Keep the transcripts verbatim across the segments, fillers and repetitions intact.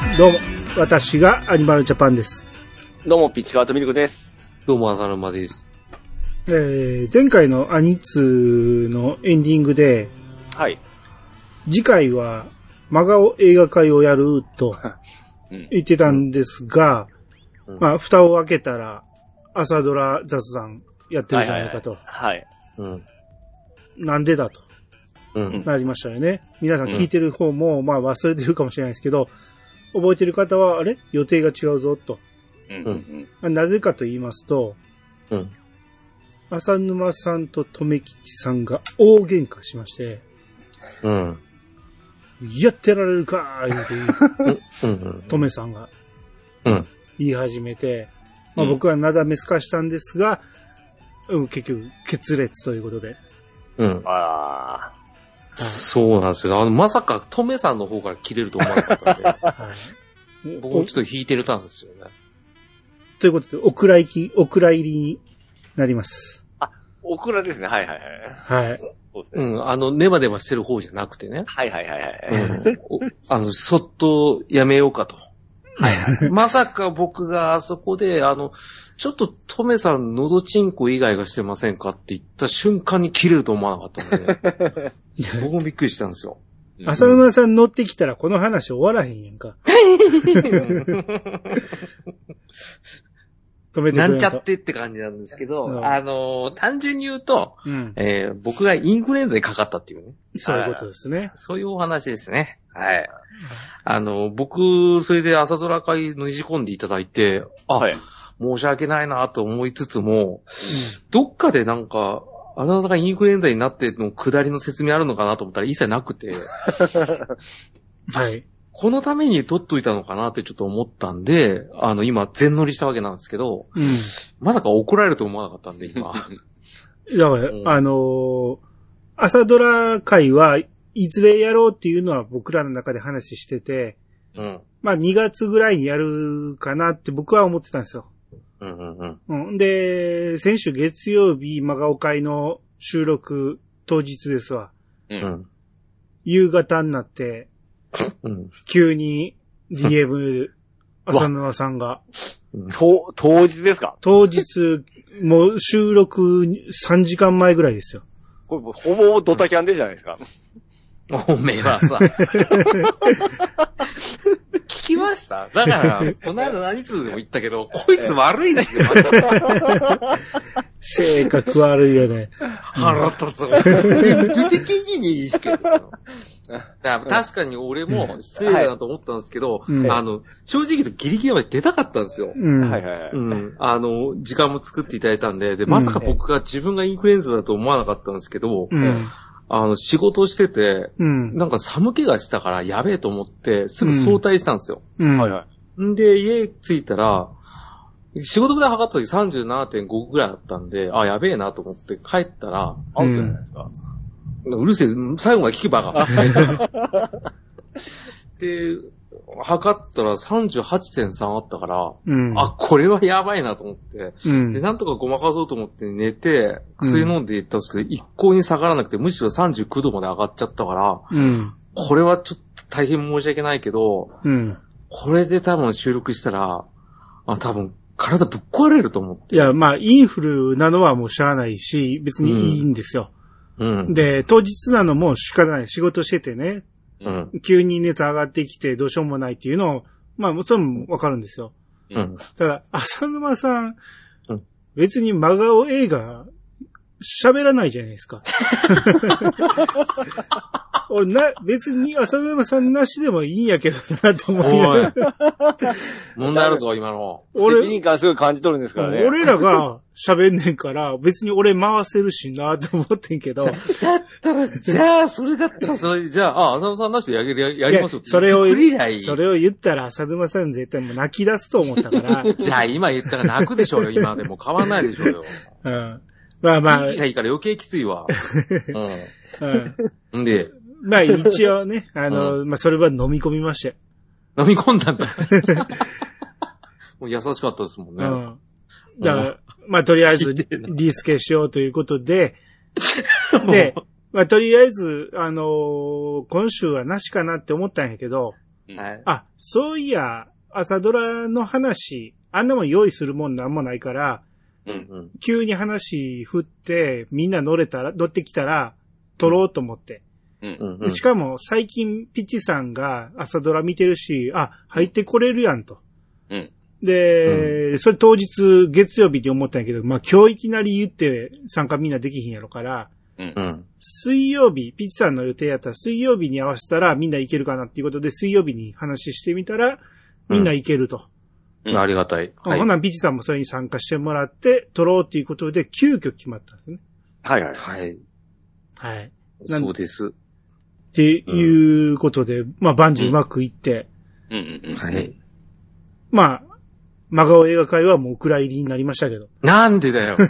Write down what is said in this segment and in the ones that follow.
どうも、私がアニマルジャパンです。 どうも、ピッチカートミルクです。 どうも、浅沼です。 えー、前回のアニツのエンディングで、 はい。次回は、真顔映画会をやると言ってたんですが、うんうん、まあ、蓋を開けたら、朝ドラ雑談やってるじゃないかと。 はいはいはい。はい。 うん。なんでだと。うん。なりましたよね。皆さん聞いてる方も、まあ忘れてるかもしれないですけど、覚えてる方は、あれ予定が違うぞ、と。うんうん。なぜかと言いますと、うん。浅沼さんと留吉さんが大喧嘩しまして、うん。やってられるかー言うて、うんうん、留さんが、うん。言い始めて、まあ僕はなだめすかしたんですが、うん、結局、決裂ということで。 うん。ああ。そうなんですよ。あの、まさか、トメさんの方から切れると思わなかったんで。はい、僕もちょっと引いてるたんですよね。 ということで、お蔵入り、お蔵入りになります。 あ、お蔵ですね。はいはいはい。はい。 うん、あの、ネバネバしてる方じゃなくてね。 はいはいはいはい。 うん、あの、そっとやめようかと。はいはい。まさか僕があそこで、あの、ちょっとトメさん喉チンコ以外がしてませんかって言った瞬間に切れると思わなかったので、僕もびっくりしたんですよ。 浅沼さん乗ってきたらこの話終わらへんやんか。 止めてくれなんちゃってって感じなんですけど、うん、あのー、単純に言うと、うんえー、僕がインフルエンザでかかったっていうね。 そういうことですね。 そういうお話ですね。はい。あの、僕、それで朝空会のねじ込んでいただいて、あ、はい、申し訳ないなと思いつつも、うん、どっかでなんか、あなたがインフルエンザになっての下りの説明あるのかなと思ったら一切なくて、はい。このために取っといたのかなってちょっと思ったんで、あの、今、全乗りしたわけなんですけど、うん、まさか怒られると思わなかったんで、今。 いや、うん、あのー、朝ドラ会はいずれやろうっていうのは僕らの中で話してて、うん、まあにがつぐらいにやるかなって僕は思ってたんですよ。うんうんうんうん、で、先週月曜日、真顔会の収録当日ですわ。うん、夕方になって、うん、急に ディーエム 浅沼さんが。 当、当日ですか？ 当日、もう収録さんじかんまえぐらいですよ。 これほぼドタキャンでじゃないですか。 おめえはさ。聞きました？だから、この間何通でも言ったけど、こいつ悪いですよ。 性格悪いよね。 腹立つわ。出てきにいいですけど。確かに俺も失礼だなと思ったんですけど、はい、あの、正直言うとギリギリまで出たかったんですよ。うん、はいはいはい。うん。あの、時間も作っていただいたんで、で、まさか僕が自分がインフルエンザだと思わなかったんですけど、うん、あの、仕事をしてて、うん、なんか寒気がしたからやべえと思って、すぐ早退したんですよ。うん。はいはい。んで、家着いたら、仕事部で測った時 さんじゅうななてんご ぐらいだったんで、あ、やべえなと思って帰ったら、アウトじゃないですか。うん、うるせえ、最後まで聞けばか。で、測ったら さんじゅうはちてんさん あったから、うん、あ、これはやばいなと思って、うん、で、なんとかごまかそうと思って寝て、薬飲んでいったんですけど、うん、一向に下がらなくて、むしろさんじゅうきゅうどまで上がっちゃったから、うん、これはちょっと大変申し訳ないけど、うん、これで多分収録したら、あ、多分体ぶっ壊れると思って。 いや、まあ、インフルなのはもうしゃあないし、別にいいんですよ。うん、で、当日なのも仕方ない。仕事しててね。うん、急に熱上がってきてどうしようもないっていうのを、まあ、それもわかるんですよ。うん。ただ、浅沼さん、うん、別に真顔映画、喋らないじゃないですか。俺な、別に浅沼さんなしでもいいんやけどなと思いながら。 問題あるぞ、今の。 俺、責任感すごい感じ取るんですからね。 俺らが喋んねんから、別に俺回せるしなと思ってんけど。だったら、じゃあ、それだったら、それ、じゃあ、あ、浅沼さんなしでやり、やりますよって。 それを言う、それを言ったら浅沼さん絶対もう泣き出すと思ったから。 じゃあ、今言ったら泣くでしょうよ、今でも変わんないでしょうよ。うん。まあまあ。息がいいから余計きついわ。うん。うん。んで。 まあ一応ね、あの、うん、まあそれは飲み込みましたよ。 飲み込んだんだ。もう優しかったですもんね。うん。 だから、まあとりあえずリスケしようということで、で、まあとりあえず、あのー、今週はなしかなって思ったんやけど、 はい、あ、そういや、朝ドラの話、あんなもん用意するもんなんもないから、うんうん、急に話振って、みんな乗れたら、乗ってきたら、撮ろうと思って。うんうんうん、しかも、最近、ピチさんが朝ドラ見てるし、あ、入ってこれるやんと。うん、で、うん、それ当日、月曜日に思ったんやけど、まあ、今日いきなり言って参加みんなできひんやろから、うん、水曜日、ピチさんの予定やったら水曜日に合わせたらみんな行けるかなっていうことで、水曜日に話してみたら、みんな行けると。 うん、ありがたい。 はい、ほな、ピチさんもそれに参加してもらって、撮ろうっていうことで、急遽決まったんですね。 はいはい。はい。 はい。 そうです。 っていうことで、うん、まあ、万事うまくいって。うんうんうん。はい。まあ、真顔映画会はもうお蔵入りになりましたけど。 なんでだよ。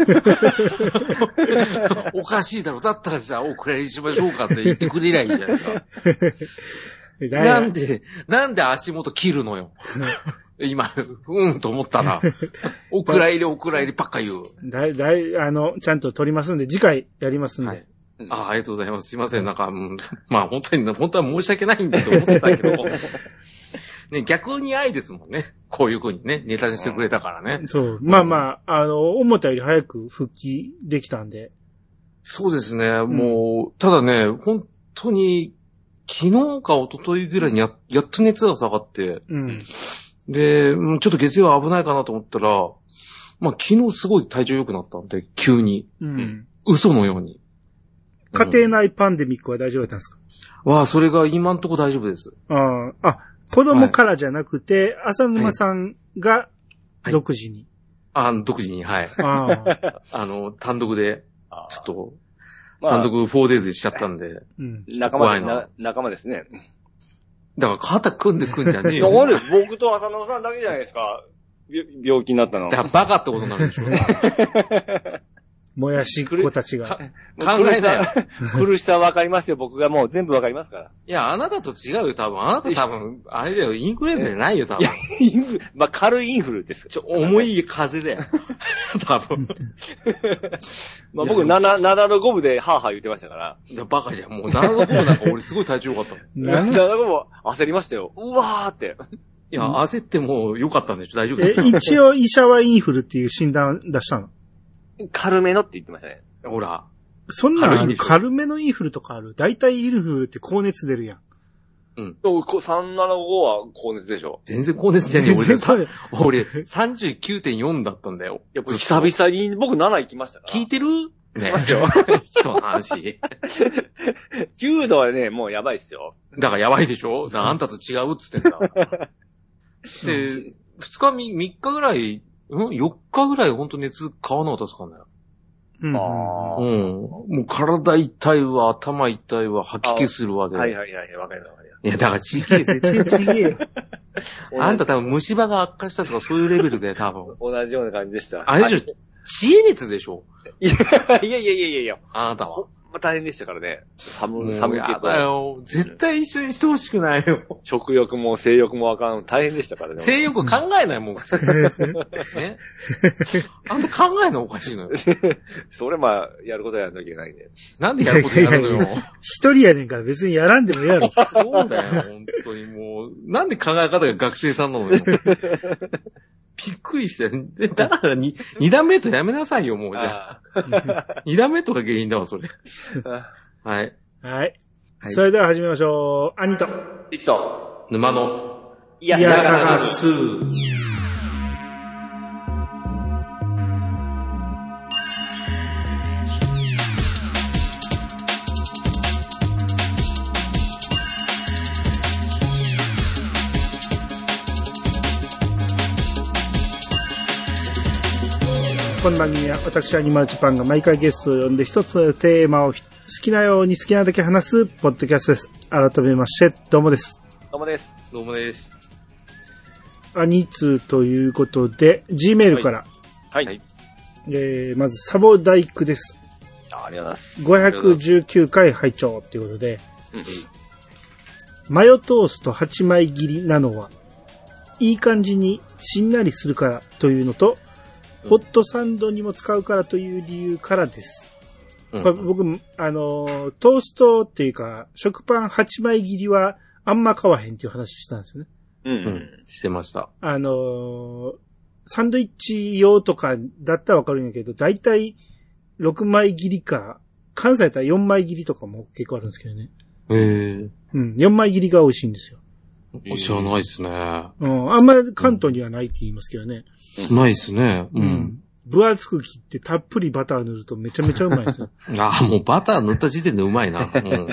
おかしいだろ。だったらじゃあお蔵入りしましょうかって言ってくれりゃいいじゃないですか。なんで、なんで足元切るのよ。今、うんと思ったら、お蔵入りお蔵入りばっか言う。 だい、だい、あの、ちゃんと撮りますんで、次回やりますんで。はい。 ああ、ありがとうございます。すいません。なんか、うん、まあ本当に、本当は申し訳ないんだと思ってたけど。ね、逆に愛ですもんね。こういう風にね、ネタにしてくれたからね。 そう。まあまあ、あの、思ったより早く復帰できたんで。 そうですね。うん、もう、ただね、本当に、昨日か一昨日ぐらいにや、やっと熱が下がって、うん、で、ちょっと月曜は危ないかなと思ったら、まあ昨日すごい体調良くなったんで、急に。うん、嘘のように。 家庭内パンデミックは大丈夫だったんですか？ わあ、それが今んとこ大丈夫です。 ああ、あ、子供からじゃなくて、はい、浅沼さんが独自に。 はいはい、あ、独自に、はい。あ, あの、単独で、ちょっと、まあ、単独 フォーデイズ しちゃったんで。 うん、仲間でな、仲間ですね。 だから肩組んでくんじゃねえよ。 僕と浅沼さんだけじゃないですか。病気になったの。 だからバカってことになるでしょうね。 もやしっ子たちが。考えたよ。苦しさわかりますよ。僕がもう全部わかりますから。 いや、あなたと違うよ、多分。あなた多分、あれだよ、インフルエンザじゃないよ、多分。いや、 インフル、まあ、軽いインフルです。 ちょ、重い風邪だよ。多分。 まあ、僕、なな、ななどごぶでハーハー言ってましたから。 いや、バカじゃん。もうななどごぶなんか俺すごい体調良かったもん。 ななどごぶ焦りましたよ。うわーって。 いや、焦っても良かったんでしょ、大丈夫え、一応医者はインフルっていう診断出したの？ 軽めのって言ってましたね。 ほら。 そんなんある？軽めのインフルとかある？大体インフルって高熱出るやん。 うん。さんななごは高熱でしょ。 全然高熱じゃねえ。俺さ、俺 さんじゅうきゅうてんよん だったんだよ。 いや、これ久々に僕なな行きましたから。 聞いてる？ ね。ますよ。 人の話。 きゅうどはね、もうやばいっすよ。 だからやばいでしょ？だからあんたと違うっつってんだ。で、ふつかみ、みっかぐらい、うん ?よっかぐらいほんと熱変わんなかったっすかね。うん。あうん。もう体痛いわ、頭痛いわ、吐き気するわけ。 はいはいはい、わかるわかる。 いや、だからちげえ、絶対ちげえ。あんた多分虫歯が悪化したとかそういうレベルで多分。 同じような感じでした。 あれでしょ、知恵熱でしょ？ いやいやいやいやいや。 あなたは。 まあ、大変でしたからね。寒、寒いけど。 やだよ。絶対一緒にしてほしくないよ。 食欲も性欲もわかん、大変でしたからね。 性欲考えないもん、普通。ね。あんた考えるのおかしいのよ。 それまあ、やることやらなきゃいけないんで。 なんでやることやるのよ。 一人やねんから別にやらんでもやる。 そうだよ、本当にもう。なんで考え方が学生さんなのよ。びっくりしたよ。だからに、二段目とやめなさいよ、もうじゃあ。二段目とが原因だわ、それ。はい。 はい。それでは始めましょう。兄と。 一と。 沼の。 いや、 いや探す。 この番組は私アニマルジャパンが毎回ゲストを呼んで一つのテーマを好きなように好きなだけ話すポッドキャストです。改めましてどうもです。 どうもです。 どうもです。 アニツということで G メールから、 はいはい、 えー、まずサボダイクです。 あ、ありがとうございます。 ごひゃくじゅうきゅうかい拝聴ということで、うんうん、マヨトーストはちまい切りなのはいい感じにしんなりするからというのと、ホットサンドにも使うからという理由からです。うん、僕、あの、トーストっていうか、食パンはちまい切りはあんま買わへんっていう話したんですよね。 うん、うん。してました。 あのー、サンドイッチ用とかだったらわかるんやけど、だいたいろくまい切りか、関西だったらよんまい切りとかも結構あるんですけどね。 へー。 うん、よんまい切りが美味しいんですよ。 知らないですね。 うん、あんまり関東にはないって言いますけどね。 うん、ないですね。うん。 うん分厚く切ってたっぷりバター塗るとめちゃめちゃうまいですよ。 ああ、もうバター塗った時点でうまいな。うん。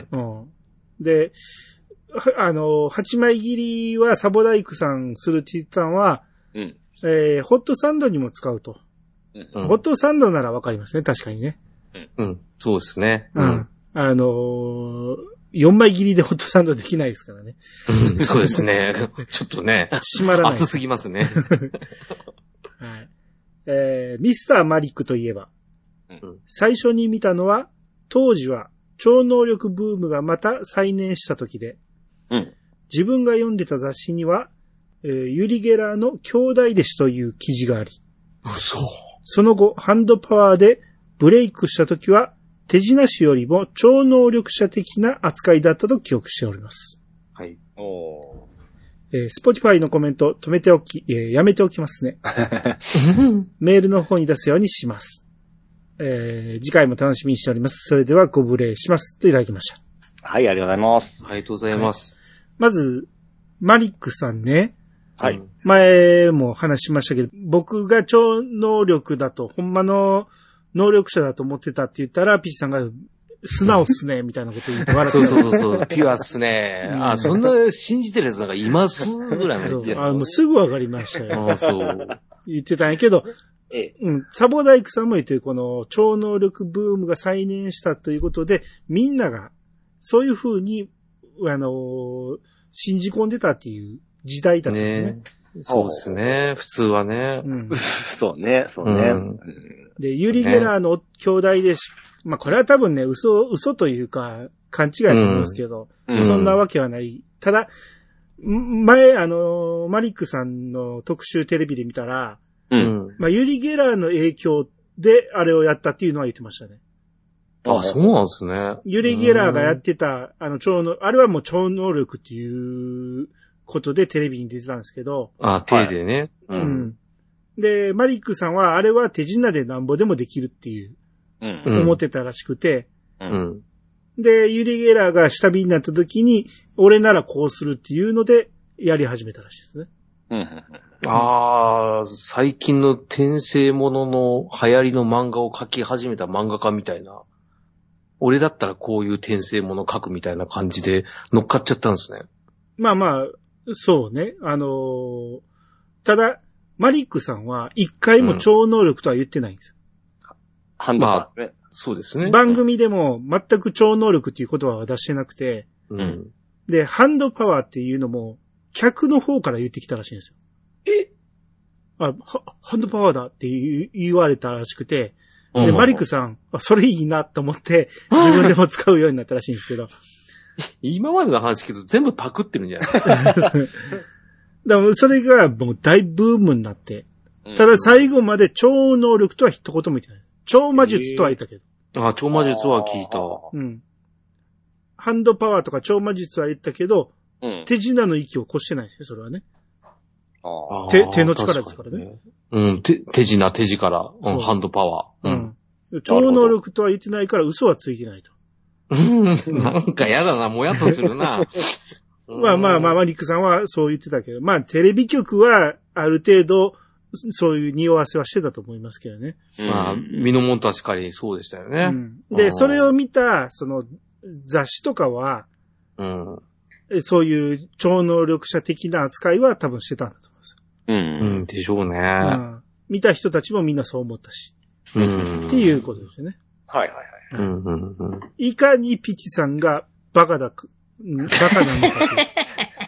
うん、で、あの、はちまい切りはサボダイクさんするって言ったのは、うんえー、ホットサンドにも使うと。うん、ホットサンドならわかりますね、確かにね。 うん、そうですね。 うん。あのー、よんまい切りでホットサンドできないですからね。 うん、そうですね。ちょっとね。 閉まらない。 熱すぎますね。 はい。えー、ミスターマリックといえば、うん、最初に見たのは、当時は超能力ブームがまた再燃した時で、うん、自分が読んでた雑誌には、えー、ユリ・ゲラーの兄弟弟子という記事があり、 嘘。 その後、ハンドパワーでブレイクした時は、手品師よりも超能力者的な扱いだったと記憶しております。 はい。おー。 えー、Spotify のコメント止めておき、えー、やめておきますね。メールの方に出すようにします。えー、次回も楽しみにしております。それではご無礼します。といただきました。 はい、ありがとうございます。 ありがとうございます。はい、 まず、マリックさんね。 はい。 前も話しましたけど、僕が超能力だと、ほんまの能力者だと思ってたって言ったら、ピッチさんが、素直っすね、みたいなこと言って笑ってそうそうそうそう、ピュアっすね。うん、あ、そんな信じてるやつなんかいますぐらいの言ってる。 あ、もうすぐわかりましたよ。 あそう。 言ってたんやけど、ええ、うん、サボダイクさんも言ってるこの超能力ブームが再燃したということで、みんながそういう風に、あのー、信じ込んでたっていう時代だったね。ねそうですね。普通はね。 うん、そうね、そうね。うん、 で、ユリ・ゲラーの兄弟でし、まあ、これは多分ね、嘘、嘘というか、勘違いだと思うんですけど、うん、そんなわけはない。ただ、前、あの、マリックさんの特集テレビで見たら、うん、まあ、ユリ・ゲラーの影響であれをやったっていうのは言ってましたね。 あ、そうなんですね。 ユリ・ゲラーがやってた、あの、超能、あれはもう超能力っていうことでテレビに出てたんですけど。 あ、手でね、 はい。うん。で、マリックさんはあれは手品でなんぼでもできるっていう。うん、思ってたらしくて、うん、で、ユリ・ゲラーが下火になった時に、俺ならこうするっていうので、やり始めたらしいですね。 うん、ああ、最近の転生ものの流行りの漫画を描き始めた漫画家みたいな。俺だったらこういう転生もの描くみたいな感じで乗っかっちゃったんですね。 まあまあ、そうね。あのー、ただ、マリックさんは一回も超能力とは言ってないんですよ。 ハンドパワー、 ね。まあ、そうですね。 番組でも全く超能力っていう言葉は出してなくて、うん、で、ハンドパワーっていうのも、客の方から言ってきたらしいんですよ。 えあ、は、ハンドパワーだって言われたらしくて、で、うん、マリックさん、あ、それいいなと思って、自分でも使うようになったらしいんですけど。 今までの話聞くと全部パクってるんじゃないだからそれがもう大ブームになって、ただ最後まで超能力とは一言も言ってない。超魔術とは言ったけど。 えー、あ、超魔術は聞いた。 うん。ハンドパワーとか超魔術は言ったけど、うん、手品の域を越してないですよ、それはね。あ手、手の力ですからね。 うん、手、手品、手力、うん、ハンドパワー。 うん。超能力とは言ってないから嘘はついてないと。 なんかやだな、もやっとするな。 まあまあまあ、マリックさんはそう言ってたけど、まあテレビ局はある程度、そういう匂わせはしてたと思いますけどね。 まあ、身のもん確かにそうでしたよね。うん、 で、それを見た、その、雑誌とかは、うん、そういう超能力者的な扱いは多分してたんだと思います。 うん。うん、でしょうね、うん。 見た人たちもみんなそう思ったし。うん。っていうことですよね。 はいはいはい。うんうんうん、いかにピチさんがバカだ、バカなのかという。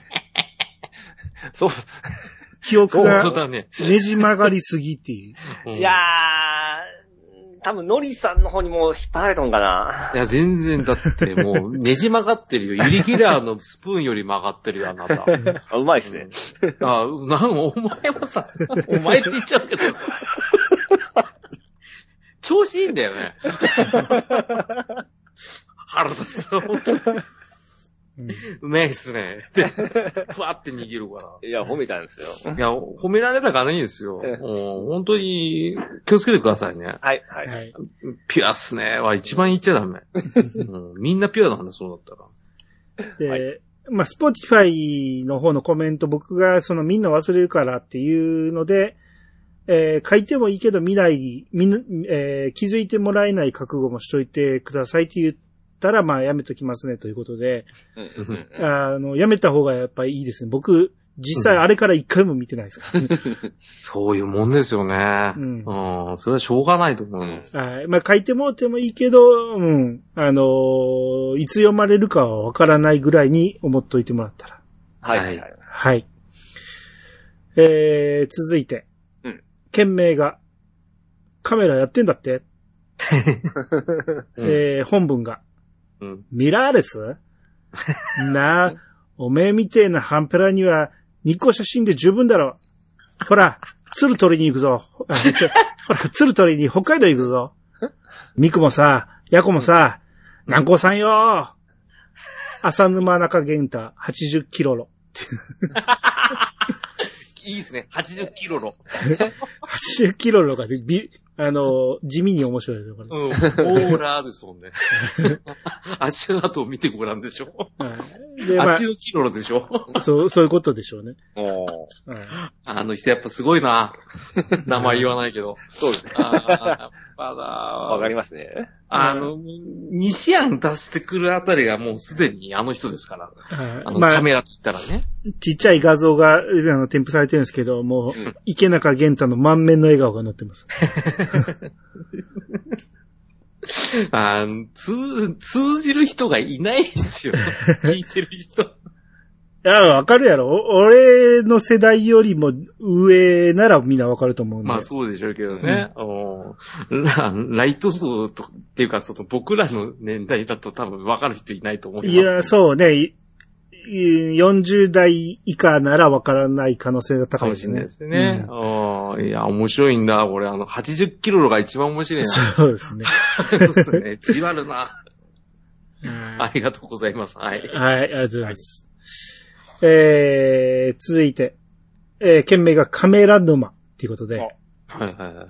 そう。 記憶がねじ曲がりすぎっていう。 うん、いやー、多分ノリさんの方にも引っ張られたんかな。 いや、全然だってもうねじ曲がってるよ。ユリ・ゲラーのスプーンより曲がってるよ、あなた。 あ、うまいっすね。 あ、なんお前はさ、お前って言っちゃうけどさ。調子いいんだよね。腹立つ。 うめえっすね。で、ふわって逃げるから。 いや、褒めたんですよ。 いや、褒められたからいいですよ。もう本当に気をつけてくださいね。 はい、はい。 ピュアっすねは一番言っちゃダメ。うん、みんなピュアなんだ、そうだったら。で、はい、まあ、スポティファイの方のコメント、僕がそのみんな忘れるからっていうので、えー、書いてもいいけど見ない、みんな、えー、気づいてもらえない覚悟もしといてくださいって言ったら、まあやめときますねということで、あの、やめた方がやっぱりいいですね。僕、実際あれから一回も見てないですから、ねうん、 そういうもんですよね。うん。うん、それはしょうがないと思います。 はい。まあ書いてもらってもいいけど、うん。あのー、いつ読まれるかはわからないぐらいに思っといてもらったら。 はい。はい。 はい。えー、続いて。件名が、カメラやってんだって、うん、えー、本文が、うん、ミラーレスなあ、おめえみてえなハンペラには、ニコ写真で十分だろ。ほら、鶴取りに行くぞ。ほら、鶴取りに北海道行くぞ。ミクもさ、ヤコもさ、南光さんよ。浅沼中玄太、はちじゅっキロロ。 いいですね。はちじゅっキロロ。 はちじゅっキロロが、び、あの、地味に面白いですよ、これ。 うん。オーラーですもんね。足跡を見てごらんでしょ。はい。で、まあ、はちじゅっキロロでしょ。 そう、そういうことでしょうね。 おー。はい、あの人やっぱすごいな。名前言わないけど。 そうですね。 あまだ。 わかりますね。 あの、西安出してくるあたりがもうすでにあの人ですから。はい、あの、 まあ、 カメラと言ったらね。 ちっちゃい画像が、あの、添付されてるんですけど、もう、うん、池中玄太の満面の笑顔が載ってます。 あ通、通じる人がいないですよ。聞いてる人。 いや、わかるやろ。俺の世代よりも上ならみんなわかると思うんで。 まあそうでしょうけどね。うん、ラ, ライト層とっていうか、その僕らの年代だと多分わかる人いないと思う。 いや、そうね。よんじゅう代以下ならわからない可能性が高いですね。かもしれないですね。うん、いや、面白いんだ。俺、あの、はちじゅっキロロが一番面白いな。 そうですね。 そうですね。じわるな。ありがとうございます。はい。 はい、ありがとうございます。えー、続いて、えー、件名がカメラ沼っていうことで。はいはいはい。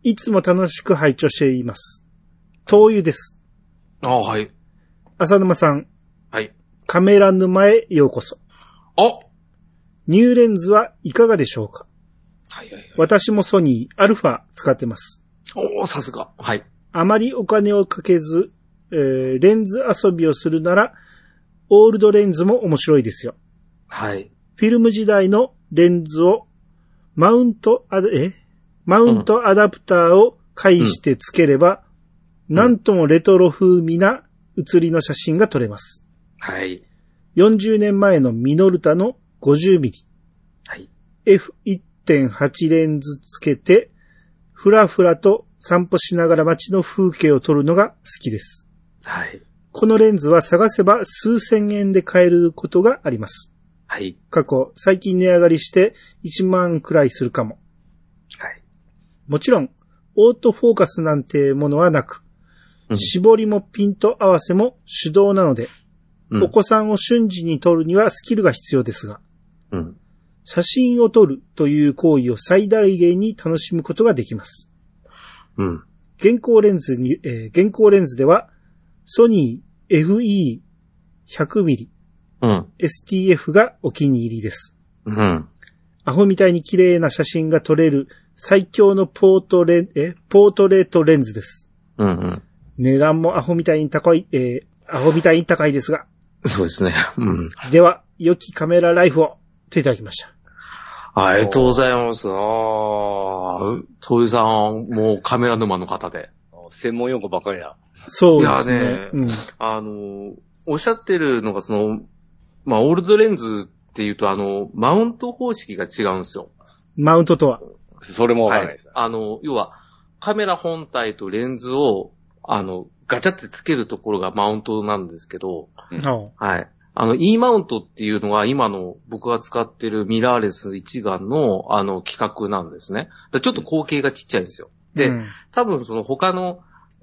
いつも楽しく拝聴しています。灯油です。 ああ、はい。 浅沼さん。 はい。 カメラ沼へようこそ。 あニューレンズはいかがでしょうか。 はいはいはい。 私もソニー、アルファ使ってます。 おー、さすが。はい。 あまりお金をかけず、えー、レンズ遊びをするなら、オールドレンズも面白いですよ。 はい。 フィルム時代のレンズを、マウントアダ、えマウントアダプターを介してつければ、うん、なんともレトロ風味な写りの写真が撮れます。 はい。 よんじゅうねんまえのミノルタの ごじゅうミリ。 はい。 エフいってんはち レンズつけて、ふらふらと散歩しながら街の風景を撮るのが好きです。 はい。 このレンズは探せば数千円で買えることがあります。 はい。 過去、最近値上がりしていちまんくらいするかも。 はい。 もちろん、オートフォーカスなんてものはなく、うん、絞りもピント合わせも手動なので、うん、お子さんを瞬時に撮るにはスキルが必要ですが、 うん、 写真を撮るという行為を最大限に楽しむことができます。 うん、 現行レンズに、えー、現行レンズでは、ソニー エフイーひゃくミリ、 うん、 エスティーエフ がお気に入りです。 うん、 アホみたいに綺麗な写真が撮れる最強のポートレ、え、ポートレートレンズです。 うんうん、 値段もアホみたいに高い、えー、アホみたいに高いですが。 そうですね。うん、 では、良きカメラライフをといただきました。 ありがとうございます。ああ、トイさん、もうカメラ沼の方で。 専門用語ばかりだ。 そうですね。 いやね、うん、あの、おっしゃってるのがその、まあ、オールドレンズっていうと、あの、マウント方式が違うんですよ。 マウントとはそれもわからないです、 はい。あの、要は、カメラ本体とレンズを、あの、ガチャってつけるところがマウントなんですけど、 うん、 はい。あの、E マウントっていうのが今の僕が使ってるミラーレス一眼の、あの、規格なんですね。ちょっと口径がちっちゃいんですよ。で、うん、多分その他の、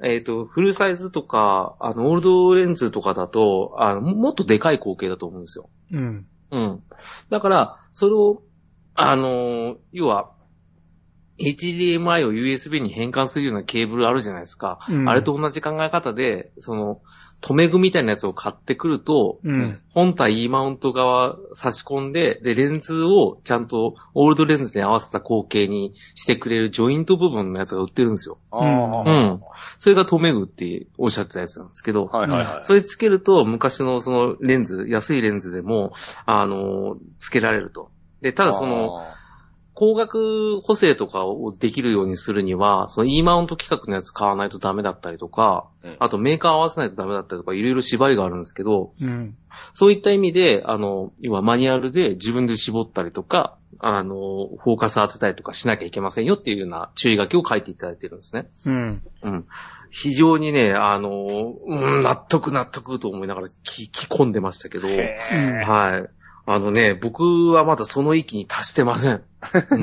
えっと、フルサイズとか、あの、オールドレンズとかだと、あの、もっとでかい口径だと思うんですよ。 うん。 うん。だから、それを、あの、要は、エイチディーエムアイ を ユーエスビー に変換するようなケーブルあるじゃないですか。うん、あれと同じ考え方で、その、留め具みたいなやつを買ってくると、うん、本体 E マウント側差し込んで、で、レンズをちゃんとオールドレンズに合わせた口径にしてくれるジョイント部分のやつが売ってるんですよ。うん。うん。それが留め具っておっしゃってたやつなんですけど、はいはいはい、それつけると昔のそのレンズ、安いレンズでも、あの、つけられると。で、ただその、光学補正とかをできるようにするには、その E マウント規格のやつ買わないとダメだったりとか、うん、あとメーカー合わせないとダメだったりとか、いろいろ縛りがあるんですけど、うん、そういった意味で、あの、要はマニュアルで自分で絞ったりとか、あの、フォーカス当てたりとかしなきゃいけませんよっていうような注意書きを書いていただいてるんですね。うん。うん。非常にね、あの、うん、納得納得と思いながら聞き込んでましたけど、はい。あのね、僕はまだその域に達してません。うん、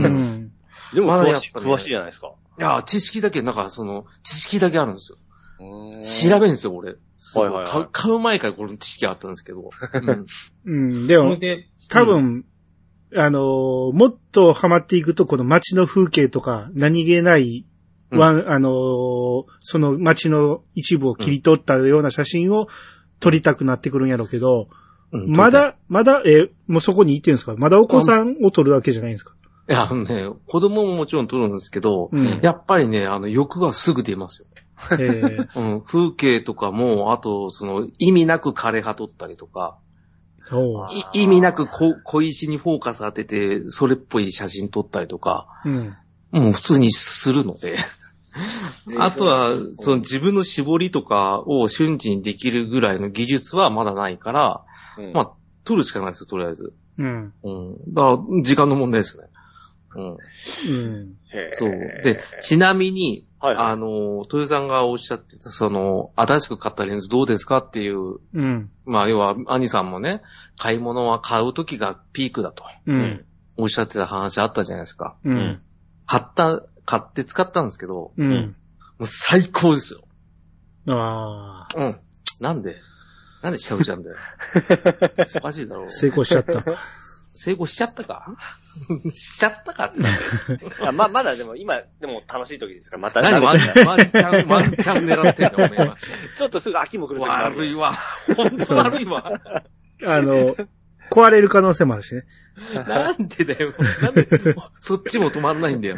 でも詳しい、詳しいじゃないですか。 いや、知識だけ、なんかその、知識だけあるんですよ。調べるんですよ、俺。はいはいはい、買う。買う前からこの知識あったんですけど。うん。 うん、でも、で多分、うん、あのー、もっとハマっていくと、この街の風景とか、何気ない、ワン、うん、あのー、その街の一部を切り取ったような写真を撮りたくなってくるんやろうけど、うん、まだ、まだ、え、もうそこに行ってるんですか？まだお子さんを撮るわけじゃないんですか？ いや、あのね、子供ももちろん撮るんですけど、うん、やっぱりね、あの、欲がすぐ出ますよ。えーうん、風景とかも、あと、その、意味なく枯葉撮ったりとか、意味なく小、小石にフォーカス当てて、それっぽい写真撮ったりとか、うん、もう普通にするので、あとは、その自分の絞りとかを瞬時にできるぐらいの技術はまだないから、うん、まあ、撮るしかないですよ、とりあえず。うん。うん。だから、時間の問題ですね。うん。うん。そう。で、ちなみに、はいはい、あの、豊さんがおっしゃってた、その、新しく買ったレンズどうですかっていう、うん。まあ、要は、兄さんもね、買い物は買うときがピークだと、うん。おっしゃってた話あったじゃないですか。うん。買った、買って使ったんですけど、うん。もう最高ですよ。ああ。うん。なんでなんで下打ちなんだよ。おかしいだろう。 成功しちゃった。 成功しちゃったかしちゃったかってなんだよ。 いや、ま、まだでも今、でも楽しい時ですから、また。 何ワンチャン、ワンチャン、ワンチャン狙ってんだ、お前は。 ちょっとすぐ秋も来る時もある。 悪いわ。ほんと悪いわ。 あの、壊れる可能性もあるしね。 なんでだよ。なんで、そっちも止まんないんだよ。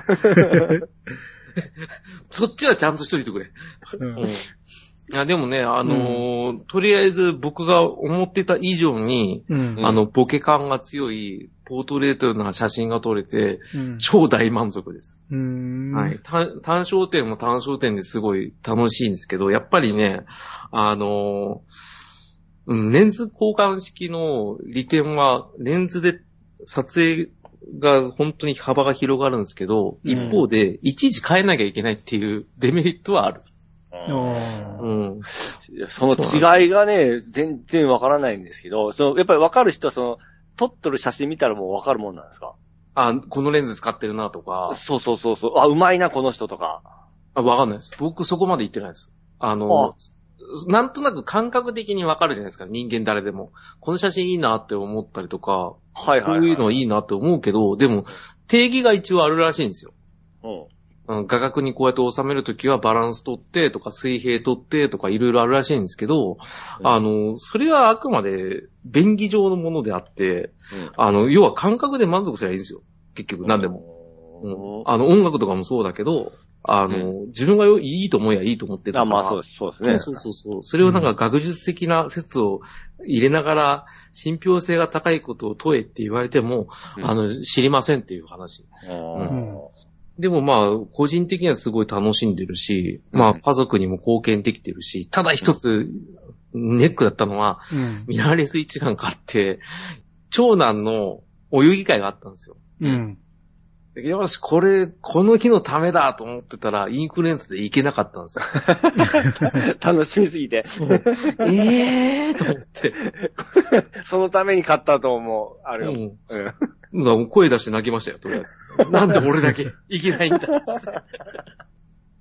そっちはちゃんとしといてくれ。うん。うんいや、でもね、あのーうん、とりあえず僕が思ってた以上に、うん、あの、ボケ感が強い、ポートレートな写真が撮れて、うん、超大満足です。うんはい。単焦点も単焦点ですごい楽しいんですけど、やっぱりね、あのー、うん、レンズ交換式の利点は、レンズで撮影が本当に幅が広がるんですけど、うん、一方で、いちいち変えなきゃいけないっていうデメリットはある。 うん、その違いがね、全然わからないんですけど、そのやっぱりわかる人はその、撮っとる写真見たらもうわかるもんなんですか？ あ、このレンズ使ってるなとか。 そうそうそうそう。あ、うまいな、この人とか。 あ、わかんないです。僕そこまで言ってないです。あの、あなんとなく感覚的にわかるじゃないですか、人間誰でも。この写真いいなって思ったりとか、はいはいはい、こういうのいいなって思うけど、でも、定義が一応あるらしいんですよ。うん画角にこうやって収めるときはバランス取ってとか水平取ってとかいろいろあるらしいんですけど、うん、あの、それはあくまで便宜上のものであって、うん、あの、要は感覚で満足すればいいんですよ。結局何でも。うん、あの、音楽とかもそうだけど、あの、うん、自分がいいと思えばいいと思ってたから。 あ、まあそうです、そうですね。 そうそうそう。それをなんか学術的な説を入れながら、信憑性が高いことを問えって言われても、うん、あの、知りませんっていう話。うんでもまあ、個人的にはすごい楽しんでるし、うん、まあ家族にも貢献できてるし、ただ一つネックだったのは、うん、ミラーレス一眼買って、長男のお遊戯会があったんですよ。うん、よし、これ、この日のためだと思ってたら、インフルエンザで行けなかったんですよ。 楽しみすぎて。 ええーと思って。 そのために買ったと思う。あれを。うんうん声出して泣きましたよ、とりあえず。なんで俺だけいけないんだって。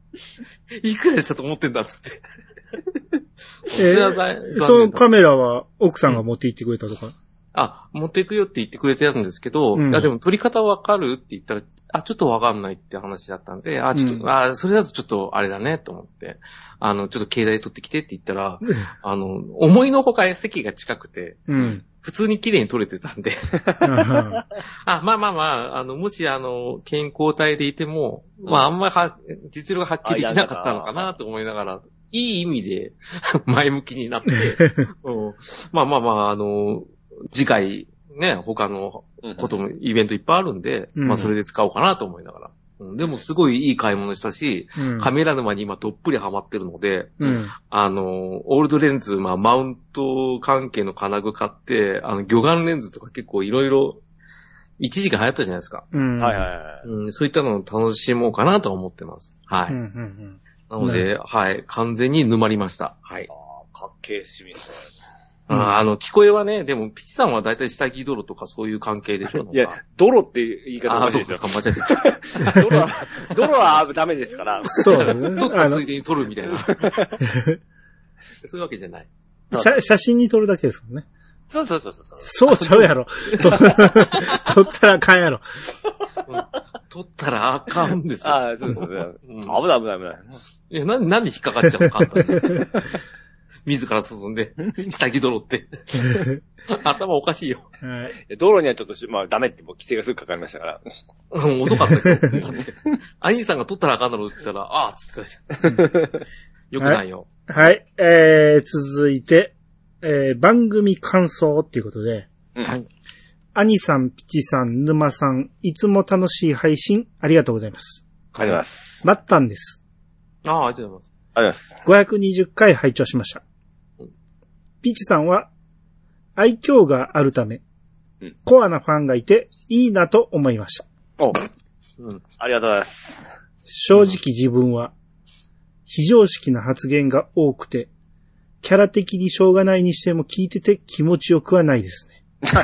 いくらでしたと思ってんだっつって。 えー、そのカメラは奥さんが持って行ってくれたとか、うん、 あ、持っていくよって言ってくれてたんですけど、うん、いやでも撮り方わかるって言ったら、あ、ちょっとわかんないって話だったんで、あ、ちょっと、うん、あ、それだとちょっとあれだねと思って、あの、ちょっと携帯撮ってきてって言ったら、うん、あの、思いのほか席が近くて、うん、普通に綺麗に撮れてたんで、あ、まあまあまあ、あの、もしあの、健康体でいても、うん、まああんまりは、実力がはっきりできなかったのかなと思いながら、いい意味で前向きになって、うん、まあまあまあ、あの、次回、ね、他のことも、イベントいっぱいあるんで、うん、まあそれで使おうかなと思いながら。うん、でもすごいいい買い物したし、うん、カメラ沼に今どっぷりハマってるので、うん、あの、オールドレンズ、まあマウント関係の金具買って、あの、魚眼レンズとか結構いろいろ、一時期流行ったじゃないですか。うん、はいはいはい、うん。そういったのを楽しもうかなと思ってます。はい。うんうんうん、なので、ね、はい、完全に沼りました。はい。 ああ、かっけえ趣味ですね。 うん、あの、聞こえはね、でも、ピチさんはだいたい下着泥とかそういう関係でしょ。 いや、泥って言い方おかしいですよ。あ、そうですか、間違えてた。 泥は、泥はダメですから。 そうだね。 撮ったついでに撮るみたいな。そういうわけじゃない。 写写真に撮るだけですもんね。 そうそうそうそう。 そうちゃうやろ。撮ったらあかんやろ。 うん、撮ったらあかんですよ。 ああ、そうそうそう。うん、危ない危ない危ない。 いや、な、なんで引っかかっちゃうの簡単に。自ら進んで、下着泥って。頭おかしいよ。 はい。泥にはちょっと、まあダメってもう規制がすぐかかりましたから。 うん、遅かったけど。だって、兄さんが取ったらあかんだろうって言ったら、ああ、つってたじゃん。よくないよ。 はい。はい、えー、続いて、えー、番組感想っていうことで。はい。兄さん、ピチさん、沼さん、いつも楽しい配信ありがとうございます。 ありがとうございます。 バッタンです。 ああ、ありがとうございます。 ありがとうございます。 ごひゃくにじゅっかい拝聴しました。ピチさんは愛嬌があるため、うん、コアなファンがいていいなと思いました。 お、うん、ありがとうございます。 正直自分は非常識な発言が多くて、キャラ的にしょうがないにしても聞いてて気持ちよくはないですね。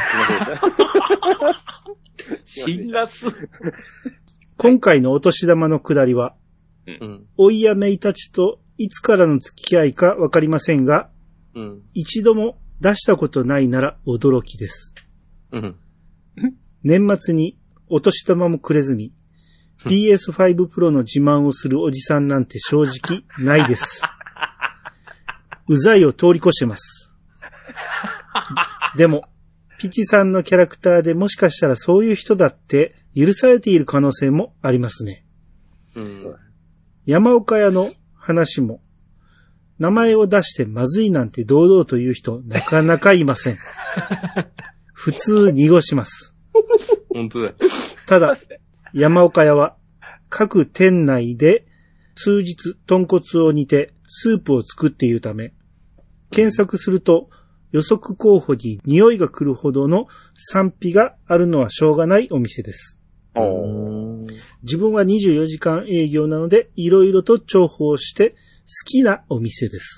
辛辣。 今回のお年玉のくだりは、うん、おいやめいたちといつからの付き合いかわかりませんが、うん、一度も出したことないなら驚きです。うん、年末にお年玉もくれずに ピーエスファイブ Pro の自慢をするおじさんなんて正直ないです。うざいを通り越してます。でも、ピチさんのキャラクターでもしかしたらそういう人だって許されている可能性もありますね。うん、山岡屋の話も、名前を出してまずいなんて堂々と言う人なかなかいません。普通濁します。 本当だ。 ただ、山岡屋は各店内で数日豚骨を煮てスープを作っているため、検索すると予測候補に匂いが来るほどの賛否があるのはしょうがないお店です。自分はにじゅうよじかん営業なのでいろいろと重宝して好きなお店です。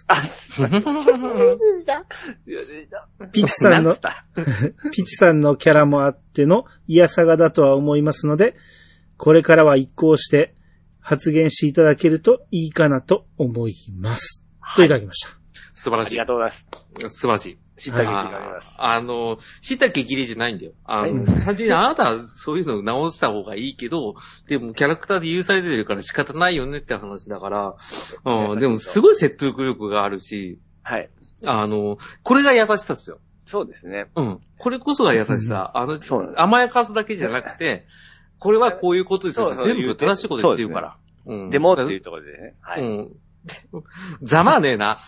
ピチさんのピチさんのキャラもあってのいやさがだとは思いますので、これからは一行して発言していただけるといいかなと思います。はい、といただきました。 素晴らしい。 ありがとうございます。 素晴らしい。 しいたけ切りがあります。 あの、しいたけ切りじゃないんだよ。あの、はい、単純にあなたはそういうのを直した方がいいけど、でもキャラクターで許されてるから仕方ないよねって話だから、うん、でもすごい説得力があるし、はい。あの、これが優しさですよ。 そうですね。 うん。これこそが優しさ。あの、甘やかすだけじゃなくて、これはこういうことですよ。全部正しいこと言ってるから。 うん。でもっていうところでね。はい。うん。 ざまねえな。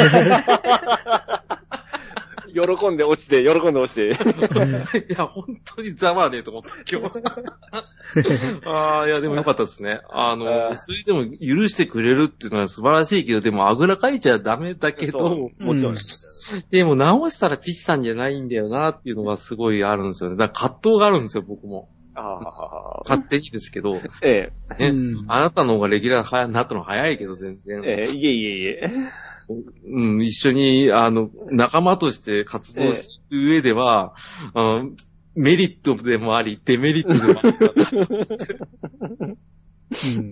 喜んで落ちて、喜んで落ちて。 いや、本当にざまねえと思った、今日。ああ、いや、でもよかったですね。あの、あそれでも許してくれるっていうのは素晴らしいけど、でもあぐらかいちゃダメだけど、もちろん、うん。でも直したらピチさんじゃないんだよなっていうのがすごいあるんですよね。だから葛藤があるんですよ、僕も。あ勝手にですけど。ええ。ね、うん。あなたの方がレギュラーになったの早いけど、全然。 ええ、いえいえいえ。 うん、一緒に、あの、仲間として活動する上では、ええ、あメリットでもあり、デメリットでもある。うん、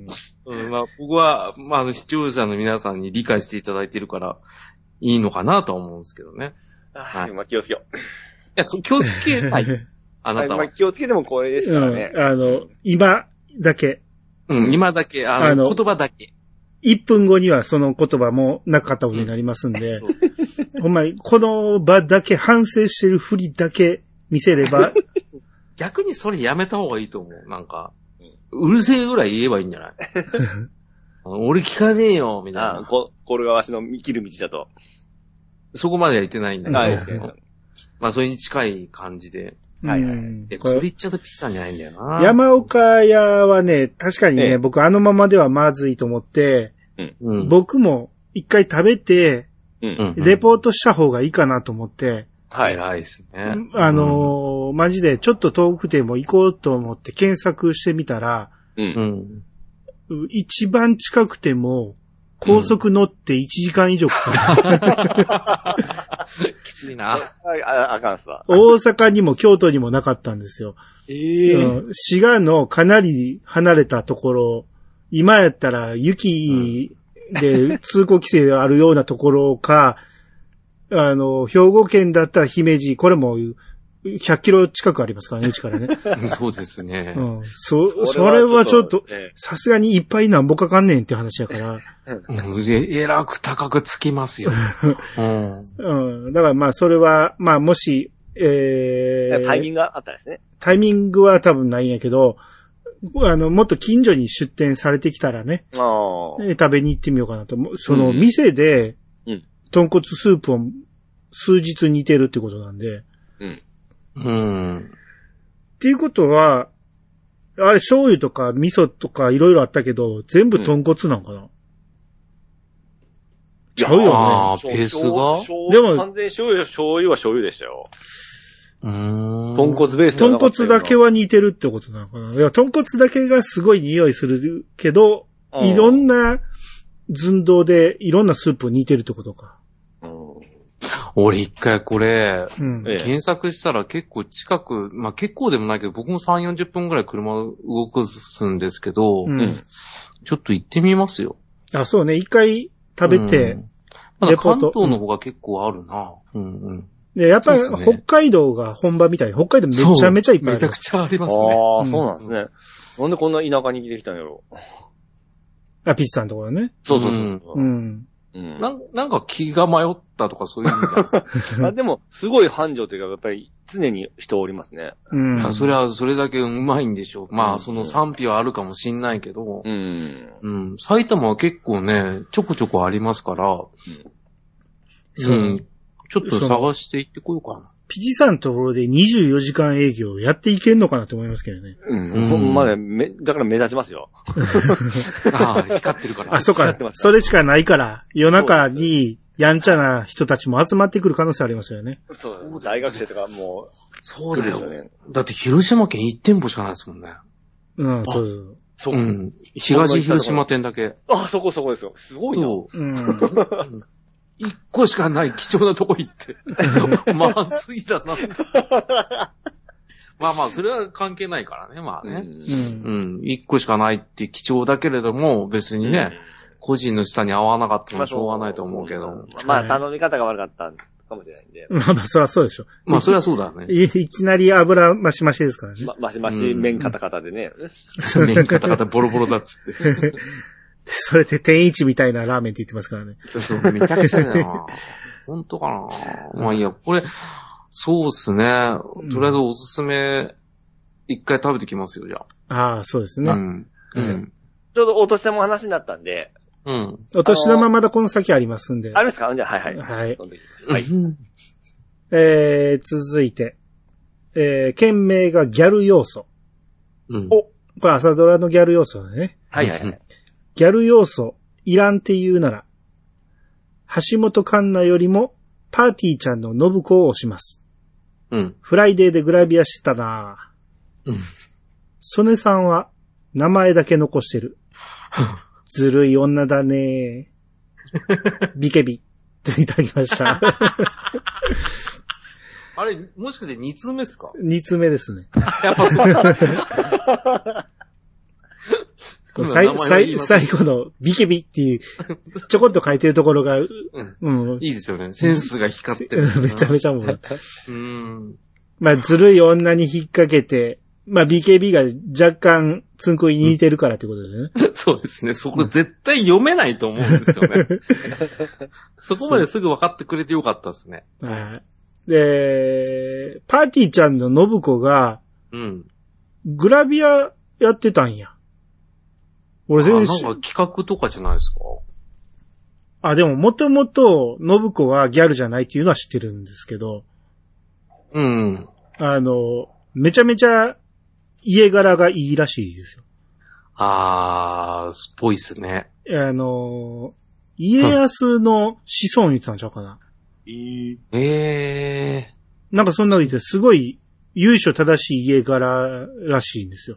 うん、まあ、僕は、まあ、あの、視聴者の皆さんに理解していただいてるから、いいのかなとは思うんですけどね。 はい。まあ、気をつけよう。いや、気をつけたい。あなたは。 まあ、気をつけても光栄ですからね。 うん、あの、今だけ。 うん、今だけ、あの、あの言葉だけ。 いっぷんごにはその言葉もなかったことになりますんで、うん、ほんまに、この場だけ反省してるふりだけ見せれば。 逆にそれやめた方がいいと思う。なんか、うるせえぐらい言えばいいんじゃない俺聞かねえよ、みたいな。 あこ、これがわしの生きる道だと。 そこまでは言ってないんだけど。まあ、それに近い感じで。 はいはい。 で、それ言っちゃうとピッサンじゃないんだよな。 山岡屋はね、確かにね、ええ、僕あのままではまずいと思って、うん、僕も一回食べて、うん、レポートした方がいいかなと思って、 はい、はいですね。 あのー、うん、マジでちょっと遠くても行こうと思って検索してみたら、うん、一番近くても、高速乗っていちじかん以上かかる。きついな。 あ、あかんすわ。 大阪にも京都にもなかったんですよ。えーうん、滋賀のかなり離れたところ、今やったら雪で通行規制あるようなところか、あの、兵庫県だったら姫路、これもひゃっキロ近くありますからね、うちからね。 そうですね。 うん。そ、それはちょっと、さすがにいっぱいなんぼかかんねんって話やから。 え、えらく高くつきますよ。 うん。うん。だからまあ、それは、まあ、もし、えー、タイミングがあったんですね。 タイミングは多分ないんやけど、あの、もっと近所に出店されてきたらね、あ食べに行ってみようかなと。その、店で、豚骨スープを数日煮てるってことなんで、うん。 うん。 っていうことは、あれ醤油とか味噌とかいろいろあったけど、全部豚骨なんかな、うん、ちゃうよね。 ああ、ペースがでも、完全醤油、醤油は醤油でしたよ。 うーん。 豚骨ベース豚骨だけは似てるってことなのかな。いや、豚骨だけがすごい匂いするけど、いろんな寸胴でいろんなスープ似てるってことか。 俺一回これ、うん、検索したら結構近く、まあ結構でもないけど、僕もさんじゅうよんじゅっぷんくらい車動かすんですけど、うん、ちょっと行ってみますよ。 あ、そうね。一回食べて、うん、 まだ関東の方が結構あるな。うんうん。 で、やっぱり、ね、北海道が本場みたい。北海道めちゃめちゃいっぱいある。 めちゃくちゃありますね。 ああ、そうなんですね。なんでこんな田舎に来てきたんやろ。 あ、ピッチさんのところね。 そうそうそう。 うん。 うん、な, なんか気が迷ったとかそういう意味じゃないですか。 あでも、すごい繁盛というか、やっぱり常に人おりますね。 うん。それはそれだけうまいんでしょう。まあ、その賛否はあるかもしんないけど、うん。うん。埼玉は結構ね、ちょこちょこありますから、うん。うん。ちょっと探していってこようかな。 ピチさんのところでにじゅうよじかん営業やっていけんのかなと思いますけどね。 うん。ほんまね、め、だから目立ちますよ。 ああ、光ってるから。 あ、そうか。それしかないから、夜中にやんちゃな人たちも集まってくる可能性ありますよね。 そう。大学生とかもう。 そうだよね。だって広島県いち店舗しかないですもんね。 うん、そうそう。 そう。うん。東広島店だけ。 あ、そこそこですよ。すごいな。そう。うん。 一個しかない貴重なとこ行って。まずいだな。まあまあ、それは関係ないからね、まあね。うん。うん。一個しかないって貴重だけれども、別にね、うん、個人の下に合わなかったらしょうがないと思うけど。 まあ、頼み方が悪かったかもしれないんで。 まあまあ、そりゃそうでしょ。 まあ、そりゃそうだね。 い, いきなり油マシマシですからね。 ま、マシマシ、麺カタカタでね。 麺カタカタボロボロだっつって。 それで天一みたいなラーメンって言ってますからね。 そうそう、めちゃくちゃだな。本当かな。まあいいや、これ、そうっすね。とりあえずおすすめ、一回食べてきますよ、じゃあ。ああ、そうですね。うん。 うん。ちょうどお年玉話になったんで。 うん。お年玉まだこの先ありますんで。 ありますか？じゃあ、はいはい。 はい。はい。えー、続いて。えー、県名がギャル要素。うん。お、これ朝ドラのギャル要素だね。 はいはいはい。 ギャル要素いらんって言うなら、橋本環奈よりもパーティーちゃんの信子を推します。うん。フライデーでグラビアしてたなぁ。うん。曽根さんは名前だけ残してる。ずるい女だねー。ビケビっていただきました。 あれ、もしかして二通目ですか？ 二通目ですね。 やっぱそう。 最最後のビケビっていう、ちょこっと書いてるところが、うん。 うん、いいですよね。センスが光ってる。 めちゃめちゃもう。 うん。 まあ、ずるい女に引っ掛けて、まあ、ビーケービー が若干、つんこに似てるからってことですね。 うん、そうですね。そこ絶対読めないと思うんですよね。そこまですぐ分かってくれてよかったですね。 はい。で、パーティーちゃんの信子が、 うん。 グラビアやってたんや。俺全然。 なんか企画とかじゃないですか？ あ、でももともと、信子はギャルじゃないっていうのは知ってるんですけど。 うん。 あの、めちゃめちゃ、家柄がいいらしいですよ。 あー、っぽいっすね。 あの、家康の子孫言ってたんちゃうかな。 えー、えー。なんかそんなの言って、すごい、由緒正しい家柄らしいんですよ。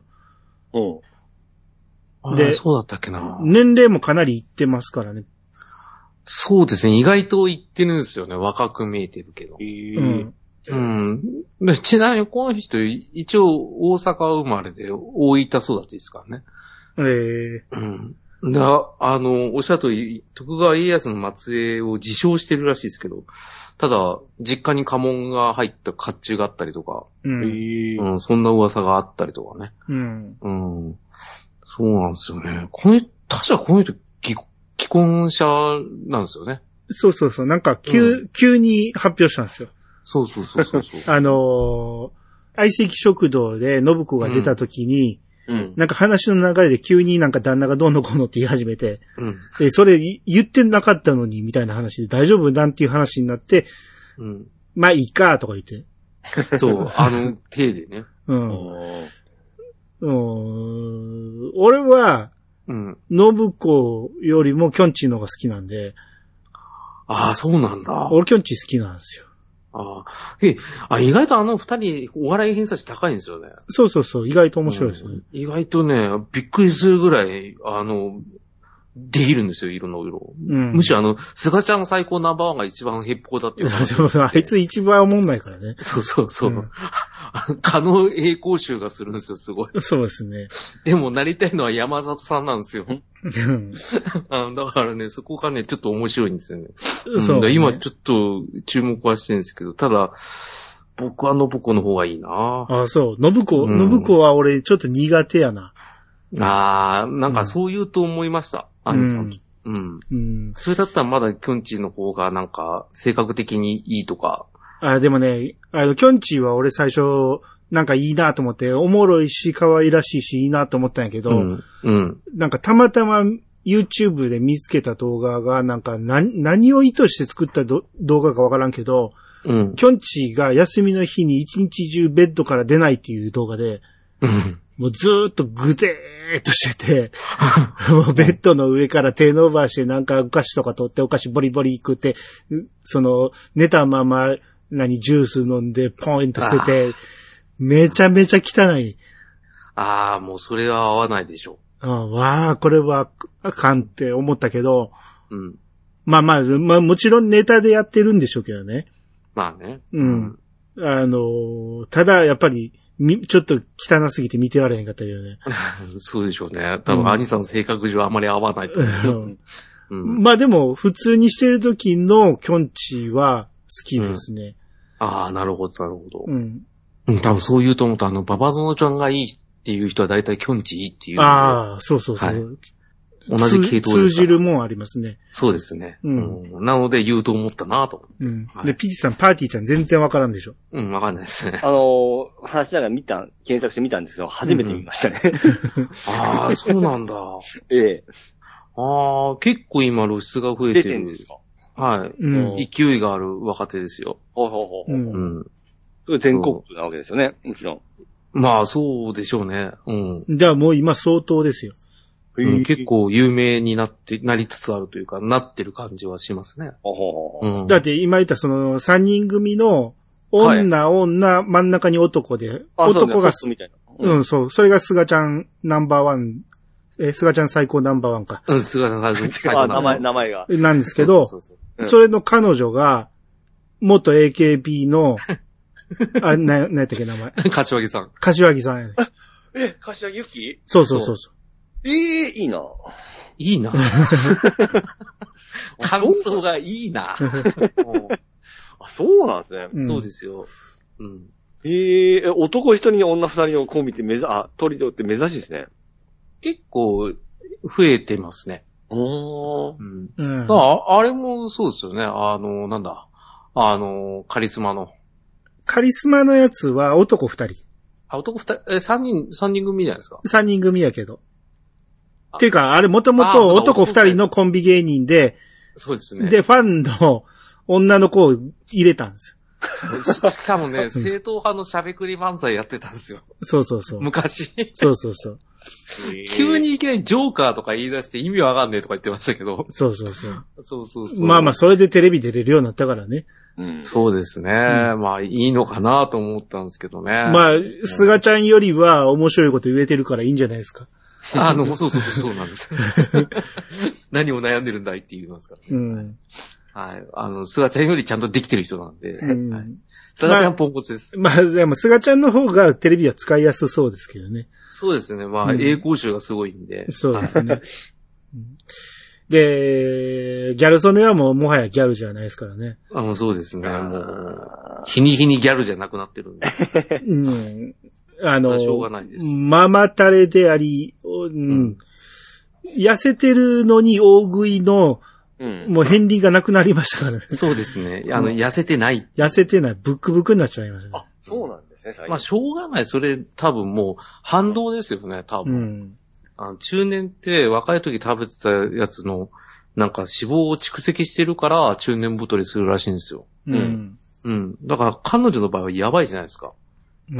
うん。で、そうだったっけな。 年齢もかなりいってますからね。 そうですね。意外といってるんですよね。若く見えてるけど。 えー、うん。 うん。ちなみにこの人、一応大阪生まれで大分育ちですからね。 ええー。うん。で、あの、おっしゃる通り、徳川家康の末裔を自称してるらしいですけど、ただ、実家に家紋が入った甲冑があったりとか、 うん、 うん、そんな噂があったりとかね。 うん。 うん。そうなんですよね。この人、確かこの人、既婚者なんですよね。 そうそうそう。なんか、急、うん、急に発表したんですよ。 そうそうそうそうそう。 あのー、相席食堂で信子が出た時に、うん、なんか話の流れで急になんか旦那がどうのこうのって言い始めて、 うん、 で、それ言ってなかったのにみたいな話で大丈夫なんていう話になって、 うん、 まあいいかとか言って。 そう、あの手でね。 うん。うん、俺は、 うん、 信子よりもキョンチーの方が好きなんで。 ああ、そうなんだ。 俺キョンチー好きなんですよ。 ああ。で、あ、意外とあの二人、お笑い偏差値高いんですよね。 そうそうそう、意外と面白いですよね。うん、 意外とね、びっくりするぐらい、あの、できるんですよ、色の色。うん、むしろあの、菅ちゃん最高ナンバーワンが一番ヘッポコだっていう話。 あいつ一番思んないからね。 そうそうそう。うん、可能栄光集がするんですよ、すごい。 そうですね。 でもなりたいのは山里さんなんですよ。あだからね、そこがね、ちょっと面白いんですよね。そうね、今ちょっと注目はしてるんですけど、ただ、僕は信子の方がいいな。 ああ、そう。信子、うん、信子は俺ちょっと苦手やな。 ああ、なんかそう言うと思いました。アニさん。うん。うん。それだったらまだキョンチーの方がなんか性格的にいいとか。 あ、でもね、あの、キョンチーは俺最初、なんかいいなと思って、おもろいし、可愛らしいし、いいなと思ったんやけど、 うん。うん、 なんかたまたま YouTube で見つけた動画が、なんか何、何を意図して作った動画かわからんけど、 うん。 キョンチーが休みの日に一日中ベッドから出ないっていう動画で、 うん。 もうずーっとぐでーっとしてて、もうベッドの上から手伸ばしてなんかお菓子とか取ってお菓子ボリボリ食って、その寝たまま何ジュース飲んでポインと捨てて、めちゃめちゃ汚い。 ああ、もうそれは合わないでしょ。 ああ、わあ、これはあかんって思ったけど、 うん。 まあまあ、まあもちろんネタでやってるんでしょうけどね。 まあね。 うん。うん、あの、ただやっぱり、ちょっと汚すぎて見てられへんかったけどね。 そうでしょうね。多分、兄さんの性格上あまり合わないと思う。 うん、まあでも、普通にしてる時のキョンチは好きですね。 うん、ああ、なるほど、なるほど。 うん。 うん、多分そう言うと思うと、あの、ババゾノちゃんがいいっていう人は大体キョンチいいっていう。 ああ、そうそうそう。はい、 同じ系統です。通じるもんありますね。 そうですね。 うん。 うん、なので言うと思ったなと。 うん。はい、で、ピチさん、パーティーちゃん全然わからんでしょ。 うん、わかんないですね。 あのー、話しながら見た、検索して見たんですけど、初めて見ましたね。 うん、ああ、そうなんだ。 ええ。 ああ、結構今露出が増えてる。 出てるんですか？ はい。うん。勢いがある若手ですよ。 ほうほうほう。 うん。 うん。全国区なわけですよね、もちろん。 まあ、そうでしょうね。うん。 じゃあもう今相当ですよ。 うん、結構有名になって、なりつつあるというか、なってる感じはしますね。 うん、 だって今言ったそのさんにん組の女、はい、女、真ん中に男で、男が、 そうね、みたいな。 うん、うん、そう。それが菅ちゃんナンバーワン、えー、菅ちゃん最高ナンバーワンか。 うん、菅ちゃん最高最高ナンバーワン。名前、名前が。 なんですけど、そうそうそうそう、うん、それの彼女が、元 エーケービー の、あ、な、なんやったっけ名前。 柏木さん。 柏木さんやね。 え、柏木由紀？ そうそうそうそう。 ええー、いいな。 いいな。感想がいいな。 あ、そうなんですね。 うん、そうですよ。うん。 ええー、男一人に女二人のコンビってめざ、あ、トリオって珍しいですね。 結構、増えてますね。 おー。 うん。うん、あ, あれもそうですよね。あの、なんだ。あの、カリスマの。 カリスマのやつは男二人。 あ、男二人、え、三人、三人組じゃないですか。 三人組やけど。っていうか、あれもともと男二人のコンビ芸人で、 そうですね。 で、ファンの女の子を入れたんですよ。し, しかもね、正統派のしゃべくり漫才やってたんですよ。 そうそうそう。 昔。 そうそうそう。 急にいきなりジョーカーとか言い出して意味わかんねえとか言ってましたけど。 そうそうそう。 そうそうそう。 まあまあ、それでテレビ出れるようになったからね。 うん、そうですね、うん。まあ、いいのかなと思ったんですけどね。 まあ、すがちゃんよりは面白いこと言えてるからいいんじゃないですか。 あの、そうそうそう、そうなんです。何を悩んでるんだいって言いますから、ね。うん。はい。あの、すがちゃんよりちゃんとできてる人なんで。うん。はい、すがちゃんポンコツです。 まあ、まあ、でもすがちゃんの方がテレビは使いやすそうですけどね。 そうですね。まあ、うん、英語集がすごいんで。 そうですね。で、ギャル曽根はもうもはやギャルじゃないですからね。 あの、そうですね。もう、日に日にギャルじゃなくなってるんで。 うん。あの、 しょうがないです。 ママタレであり、うん、うん、痩せてるのに大食いの、うん、もう片鱗がなくなりましたからね。 そうですね。あの、痩せてない。 痩せてない。ブックブクになっちゃいましたね。 あ、そうなんですね、最近。 まあ、しょうがない。それ、多分もう、反動ですよね、多分。うん、あの中年って若い時食べてたやつの、なんか脂肪を蓄積してるから中年太りするらしいんですよ。うん。うん。だから彼女の場合はやばいじゃないですか。うん。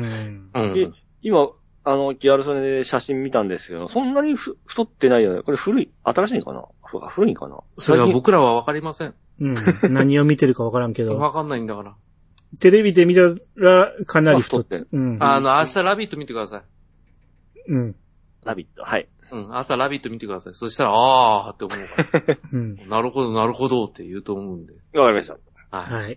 うん、今、あの、ギャル曽根で写真見たんですけど、そんなにふ太ってないよね。これ古い、新しいかな古いかなそれは僕らはわかりません。 うん。何を見てるかわからんけど。 わかんないんだから。 テレビで見たらかなり太ってる。 うん。あの、明日ラビット見てください。 うん。 ラビット、はい。 うん。朝ラビット見てください。そしたら、あーって思うから。うん。なるほど、なるほどって言うと思うんで。 わかりました。 はい。はい。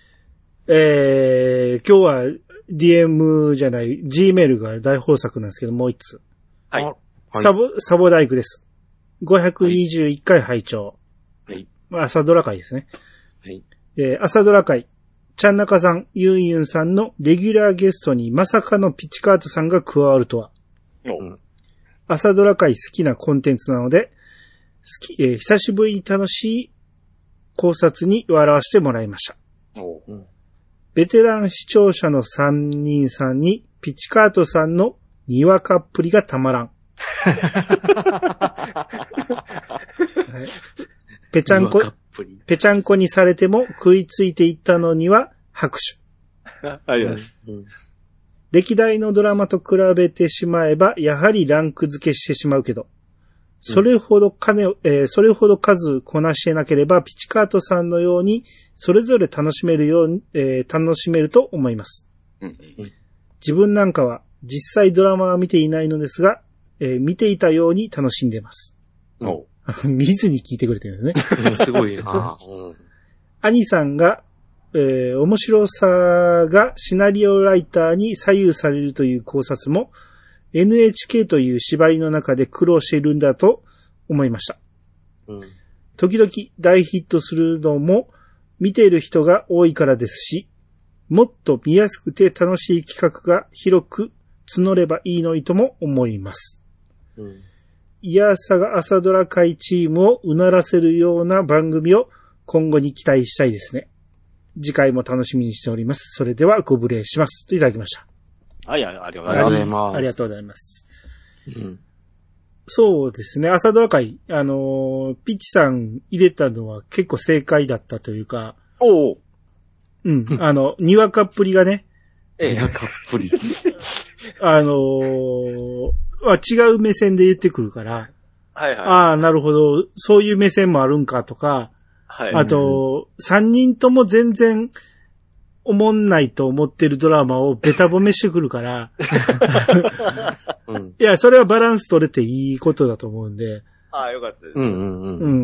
えー、今日は ディーエム じゃない、Gmail が大豊作なんですけど、もう一つ。 はい。はい、 サボ、サボ大工です。ごひゃくにじゅういっかい拝聴。はい。朝ドラ会ですね。はい。えー、朝ドラ会。ちゃんなかさん、ゆんゆんさんのレギュラーゲストにまさかのピチカートさんが加わるとは。うん。朝ドラ会好きなコンテンツなので、好き、えー、久しぶりに楽しい考察に笑わせてもらいました。おうん、ベテラン視聴者のさんにんさんにピチカートさんのにわかっぷりがたまらん。はい、ぺちゃんこ、ぺちゃんこにされても食いついていったのには拍手。 ありがとうございます。うん歴代のドラマと比べてしまえば、やはりランク付けしてしまうけど、それほど金を、えー、それほど数こなしてなければ、ピチカートさんのように、それぞれ楽しめるように、えー、楽しめると思います。うん、自分なんかは、実際ドラマは見ていないのですが、えー、見ていたように楽しんでます。見ずに聞いてくれてるよね。 すごいな。うん、 兄さんが、えー、面白さがシナリオライターに左右されるという考察も エヌエイチケー という縛りの中で苦労しているんだと思いました。うん、時々大ヒットするのも見ている人が多いからですし、もっと見やすくて楽しい企画が広く募ればいいのにとも思います。うん、いやさが朝ドラ会チームをうならせるような番組を今後に期待したいですね。次回も楽しみにしております。それではご無礼します。といただきました。 はい、ありがとうございます。 ありがとうございます。うん、そうですね。朝ドラ会、あのー、ピッチさん入れたのは結構正解だったというか。 おう。 うん。あの、にわかっぷりがね。 ええ。にわかっぷり。 あのー、違う目線で言ってくるから。 はいはい。 ああ、なるほど。そういう目線もあるんかとか。はい、あと、三人とも全然、おもんないと思ってるドラマをベタ褒めしてくるから、うん、いや、それはバランス取れていいことだと思うんで。 ああ、よかったです。 うんうんうん。うん。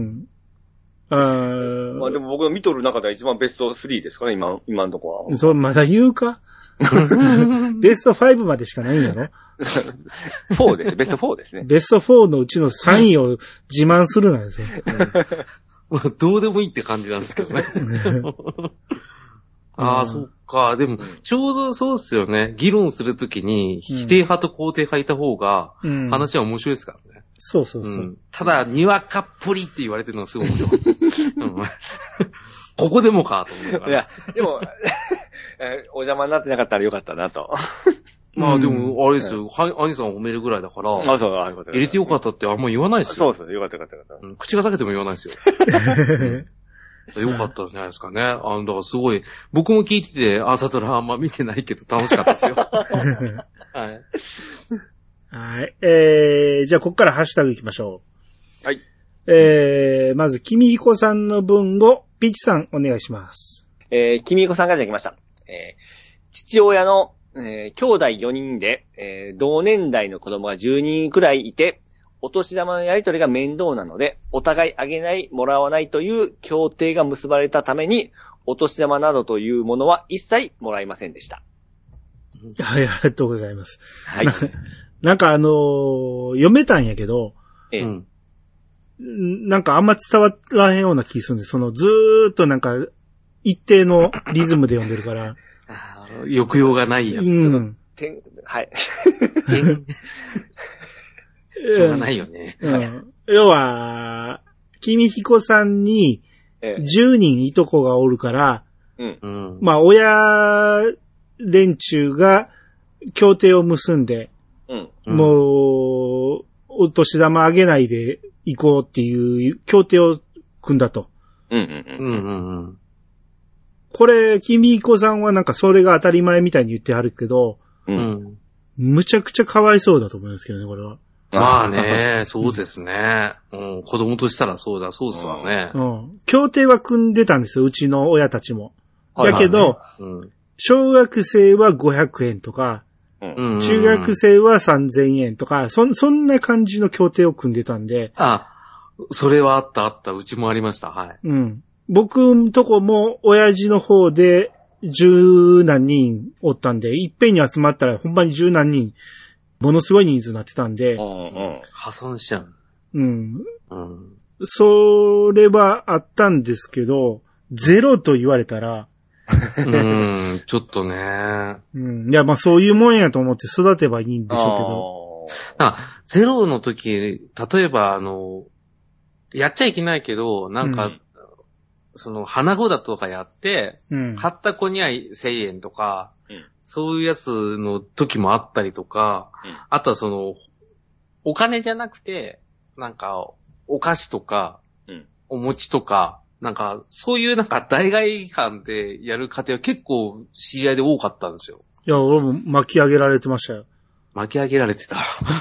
あまあでも僕の見とる中では一番ベストスリーですかね、今、今のとこは。 そう、まだ言うかベストファイブまでしかないんやろフォーです。ベストフォーですね。 ベストフォーのうちのさんいを自慢するなんですよ。 うん、どうでもいいって感じなんですけどね。ああ、そっか。でも、ちょうどそうっすよね。議論するときに、否定派と肯定派いた方が、話は面白いですからね。うん、 そうそうそう。うん、 ただ、にわかっぷりって言われてるのがすごい面白い。うん、ここでもかと思うから。いや、 でも、お邪魔になってなかったらよかったなと。 まあでも、あれですよ。は、アニさんを褒めるぐらいだから。あ、そう、あ、よかった。入れてよかったってあんま言わないですよ。 そうそう、よかったよかったよかった。 うん、口が裂けても言わないですよ。よかったんじゃないですかね。あの、だからすごい、僕も聞いてて、朝ドラあんま見てないけど楽しかったですよ。はい。 はい。えー、じゃあ、こっからハッシュタグ行きましょう。はい。 えー、まず、君彦さんの文を、ピッチさん、お願いします。 えー、君彦さんからいただきました。えー、父親の、えー、兄弟よにんで、えー、同年代の子供がじゅうにんくらいいて、お年玉のやり取りが面倒なので、お互いあげない、もらわないという協定が結ばれたために、お年玉などというものは一切もらいませんでした。 はい、ありがとうございます。はい。なんかあのー、読めたんやけど、ええ、なんかあんま伝わらへんような気するんです。そのずーっとなんか、一定のリズムで読んでるから。 抑揚がないやつ。 うん。 はい。 しょうがないよね。 うん、要は、君彦さんにじゅうにんいとこがおるから、うん、まあ親連中が協定を結んで、うん、もう、お年玉あげないで行こうっていう協定を組んだと。うんうんうん、これ、君彦さんはなんかそれが当たり前みたいに言ってはるけど、うん、むちゃくちゃかわいそうだと思いますけどね、これは。 まあね、そうですね、うん。子供としたらそうだ、そうですわね。 うん。協定は組んでたんですよ、うちの親たちも。だけど、うん、小学生はごひゃくえんとか、うん、中学生はさんぜんえんとか、そ、そんな感じの協定を組んでたんで。 あ、それはあったあった、うちもありました、はい。 うん。僕んとこも親父の方で十何人おったんで、いっぺんに集まったらほんまに十何人、ものすごい人数になってたんで。うんうん。破産しちゃう。 うん。うん。それはあったんですけど、ゼロと言われたら。 うん、ちょっとね。 うん。いや、まあそういうもんやと思って育てばいいんでしょうけど。あ、ゼロの時、例えばあの、やっちゃいけないけど、なんか、うん、その、花子だとかやって、うん、買った子にはせんえんとか、うん、そういうやつの時もあったりとか、うん、あとはその、お金じゃなくて、なんか、お菓子とか、うん、お餅とか、なんか、そういうなんか代替販でやる家庭は結構知り合いで多かったんですよ。 いや、俺も巻き上げられてましたよ。 巻き上げられてた。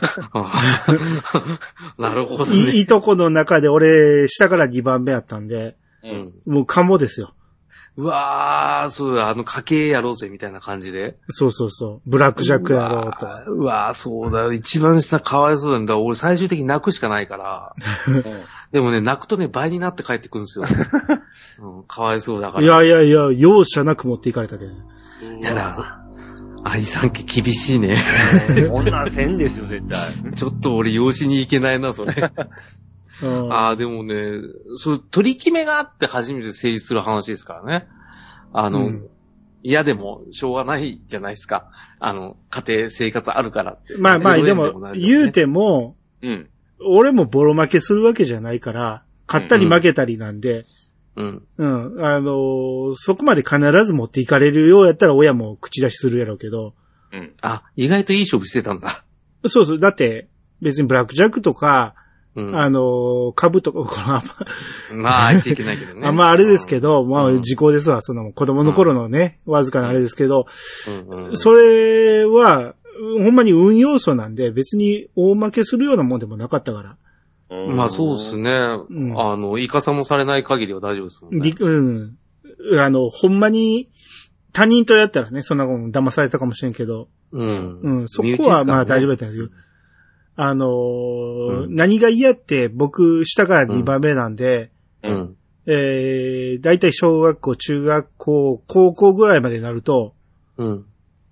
なるほどね。 い、いとこの中で俺、下からにばんめやったんで、うん、もうカモですよ。 うわー、そうだ、あの家計やろうぜみたいな感じで。 そうそうそう。ブラックジャックやろうと。 うわー、そうだ、一番下かわいそうなんだ。俺最終的に泣くしかないから。でもね、泣くとね、倍になって帰ってくるんですよ。うん、かわいそうだから。 いやいやいや、容赦なく持っていかれたけど。 いやだ。愛さん家厳しいね。 こんなんせんですよ、絶対。 ちょっと俺養子に行けないな、それ。ああ、でもね、そう、取り決めがあって初めて成立する話ですからね。あの、うん、嫌でもしょうがないじゃないですか。あの、家庭生活あるからって。 まあまあ、でも、ね、言うても、うん、俺もボロ負けするわけじゃないから、勝ったり負けたりなんで、うん。うん。あのー、そこまで必ず持っていかれるようやったら親も口出しするやろうけど。 うん。あ、意外といい勝負してたんだ。 そうそう。だって、別にブラックジャックとか、うん、あのー、株とか、これあんま、まあ、あいちゃいけないけどね。 あんまあれですけど、うん、まあ、時効ですわ。その、子供の頃のね、うん、わずかなあれですけど、うんうん、それは、ほんまに運要素なんで、別に大負けするようなもんでもなかったから。 まあそうですね。うん、あの、イカサもされない限りは大丈夫ですもんね。 うん。あの、ほんまに、他人とやったらね、そんなこと騙されたかもしれんけど。うん。うん。そこはまあ大丈夫だったんですけど。あのーうん、何が嫌って僕、下からにばんめなんで、うん。えー、だいたい小学校、中学校、高校ぐらいまでになると、うん。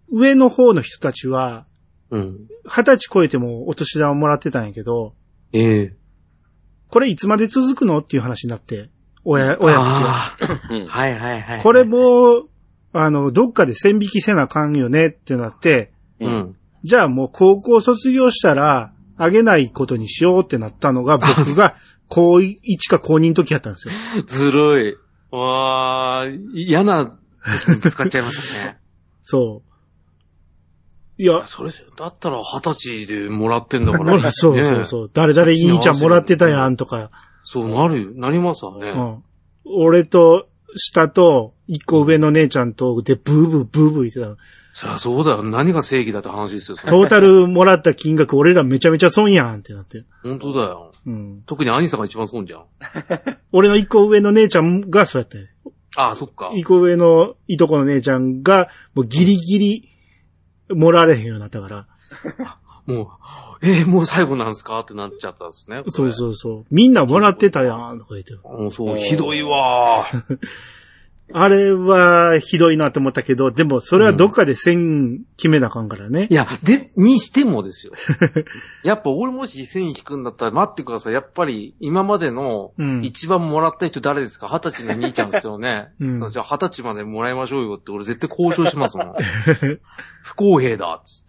上の方の人たちは、 うん。 二十歳超えてもお年玉もらってたんやけど、 ええ。 これいつまで続くのっていう話になって、親、親たちが。 はいはいはい。 これも、あの、どっかで線引きせなあかんよねってなって、 うん。 じゃあもう高校卒業したら、あげないことにしようってなったのが、僕が高いちか高にの時やったんですよ。 ずるい。わー、嫌な時にぶつかっちゃいましたね。 そう。いや、 それ、だったら二十歳でもらってんだからね。 そうそうそう。誰々兄ちゃんもらってたやんとか。 そうなるよ。なりますわね。 うん。俺と、下と、一個上の姉ちゃんと、で、ブーブーブーブー言ってたの。 そりゃそうだよ。何が正義だって話ですよ。 トータルもらった金額、俺らめちゃめちゃ損やんってなって。 本当だよ。 うん。 特に兄さんが一番損じゃん。 俺の一個上の姉ちゃんがそうやったよ。 ああ、そっか。 一個上のいとこの姉ちゃんが、もうギリギリ、もらわれへんようになったから。 もう、えー、もう最後なんすかってなっちゃったんですね。 そうそうそう。みんなもらってたやん、とか言って。 もうそう、ひどいわー。 あれはひどいなと思ったけど、でもそれはどっかで線決めなあかんからね。 うん、いや、で、にしてもですよ。やっぱ俺もし線引くんだったら待ってください。やっぱり今までの一番もらった人誰ですか？二十歳の兄ちゃんですよね。うん、じゃあ二十歳までもらいましょうよって俺絶対交渉しますもん。不公平だっつって。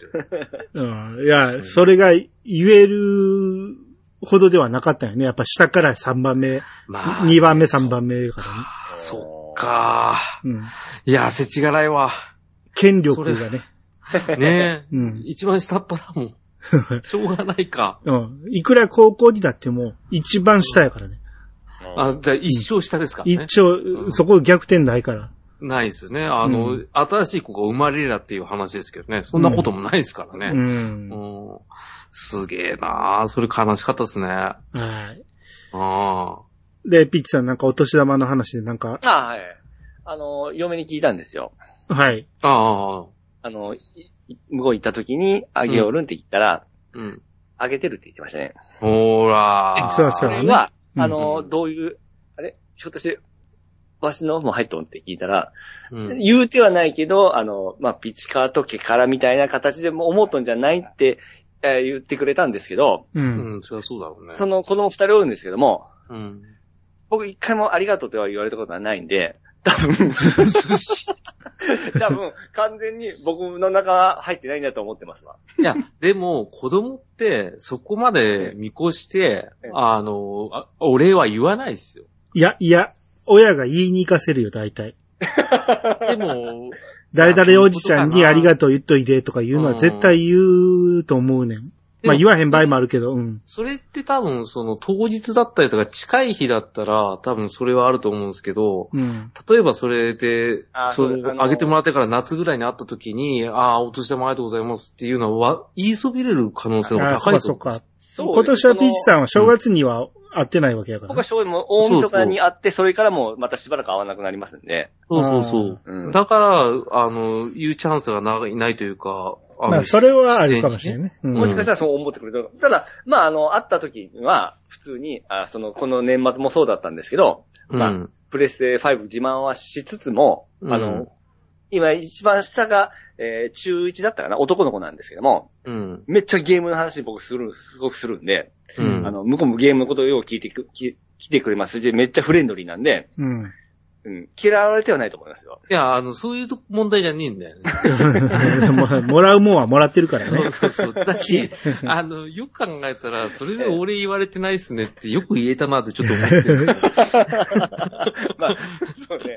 うん。いや、うん、それが言えるほどではなかったよね。やっぱ下からさんばんめ、まあ、にばんめさんばんめからね。 そう。かー。うん。いや、世知辛いわ。 権力がね。 ねえ。うん。一番下っ端だもん。しょうがないか。 うん。いくら高校になっても、一番下やからね。 うん、あ、じゃあ一生下ですからね。 一生、うん、そこ逆転ないから。 ないですね。あの、うん、新しい子が生まれるっていう話ですけどね。そんなこともないですからね。うん。うん、すげえなー。それ悲しかったですね。はい。 ああ。 で、ピッチさんなんかお年玉の話でなんか。 ああ、はい。あの、嫁に聞いたんですよ。 はい。 ああ。 あの、向こう行った時に、あげおるんって言ったら、 うん。 あげてるって言ってましたね。 ほーらー。 そうそう。 それは、あの、うん、どういう、あれひょっとして、わしのも入っとんって聞いたら、うん、言うてはないけど、あの、まあ、ピチカート家からみたいな形でも思っとんじゃないって、えー、言ってくれたんですけど、 うん。うん、そりゃそうだろうね。 その子供二人おるんですけども、 うん。 僕一回もありがとうとは言われたことはないんで、多分、多分、完全に僕の中は入ってないんだと思ってますわ。 いや、でも、子供って、そこまで見越して、あの、あ、お礼は言わないですよ。 いや、いや、親が言いに行かせるよ、大体。 でも、 誰々おじちゃんにありがとう言っといてとか言うのは絶対言うと思うねん。まあ言わへん場合もあるけど、うん。 それって多分、その当日だったりとか近い日だったら、多分それはあると思うんですけど、 うん、 例えばそれで、それをあげてもらってから夏ぐらいに会った時に、ああ、お年玉ありがとうございますっていうのは、言いそびれる可能性が高いと思う。 ああ、そうか、そうか。今年はピーチさんは正月には会ってないわけやから、ね。 僕は正月も大晦日に会って、それからもまたしばらく会わなくなりますんで。 そうそうそう。うん、だから、あの、言うチャンスがない、ないというか、 まあ、それはあるかもしれないね。 うん、もしかしたらそう思ってくれる。ただ、まあ、あの、会った時には、普通に、あその、この年末もそうだったんですけど、うん、まあ、プレステファイブ自慢はしつつも、うん、あの、今一番下が、えー、中いちだったかな、男の子なんですけども、 うん、 めっちゃゲームの話僕する、すごくするんで、 うん、 あの、向こうもゲームのことをよく聞いてく、き来てくれますし、めっちゃフレンドリーなんで、 うんうん、嫌われてはないと思いますよ。 いや、あの、そういう問題じゃねえんだよね。 もらうもんはもらってるからね。 そうそうそう。だし、あの、よく考えたら、それで俺言われてないっすねってよく言えたなってちょっと思ってる。 まあ、そうね。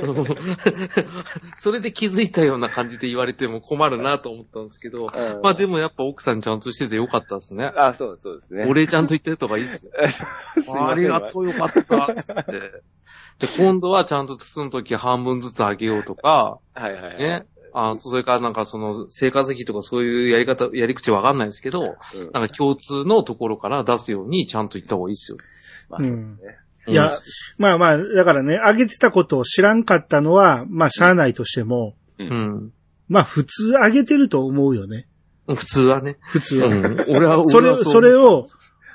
それで気づいたような感じで言われても困るなと思ったんですけど、まあでもやっぱ奥さんちゃんとしててよかったっすね。 あ、そうそうですね。 俺ちゃんと言ってるとかいいっすよ。ありがとうよかったっつって。で、今度はちゃんと包むとき半分ずつあげようとか、 はいはいはい。 ね。あそれからなんかその生活費とかそういうやり方、やり口わかんないですけど、うん、なんか共通のところから出すようにちゃんと言った方がいいですよ。 まあ、そうですね。 うん、いや、まあまあ、だからね、あげてたことを知らんかったのは、まあ、しゃあないとしても、 うん。 まあ、普通あげてると思うよね。 普通はね。 普通は。 うん、俺は、 それ、それを、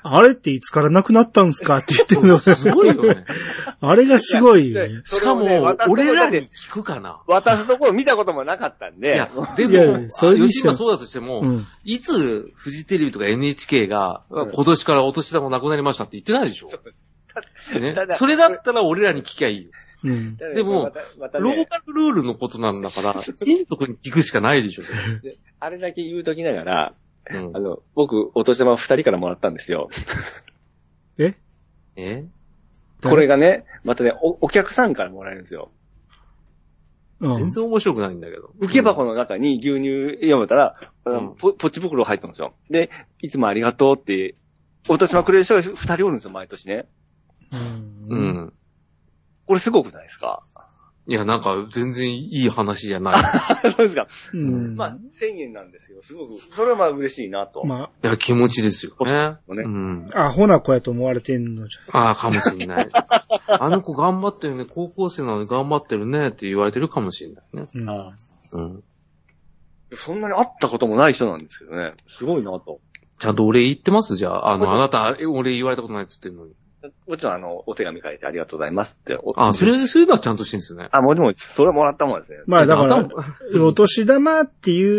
あれっていつからなくなったんすかって言ってるの。 すごいよね。 あれがすごいね。 しかも、俺らに聞くかな。 渡すところ見たこともなかったんで。 いや、でも、吉村そうだとしても、うん、いつフジテレビとか エヌエイチケー が、うん、今年からお年玉なくなりましたって言ってないでしょ。ね、それだったら俺らに聞きゃいいよ。うん、でも、またまたね、ローカルルールのことなんだから、親族に聞くしかないでしょ。 であれだけ言うときながら、うん、あの、僕、お年玉二人からもらったんですよ。 ええこれがね、またねお、お客さんからもらえるんですよ。 うん、全然面白くないんだけど。 受け箱の中に牛乳読めたら、うん、ポ, ポチ袋入ってるんですよ。で、いつもありがとうって、お年玉くれる人が二人おるんですよ、毎年ね。 うん。うんこれすごくないですか？ いや、なんか全然いい話じゃない。 そうですか。うん、まあ、せんえんなんですけど、すごく、それはまあ嬉しいなと。まあ、いや、気持ちですよね。ねうん。アホな子やと思われてんのじゃん。ああ、かもしれない。あの子頑張ってるね、高校生なのに頑張ってるねって言われてるかもしれないね。うん。うん。 そんなに会ったこともない人なんですけどね。すごいなと。 ちゃんとお礼言ってますじゃあ。あの、あなた、お礼言われたことないっつってんのに。 もちろん、あの、お手紙書いてありがとうございますって。 あ、それ、そういうのはちゃんとしてるんですね。 あ、もちろん、それもらったもんですね。 まあ、だから、お年玉っていう、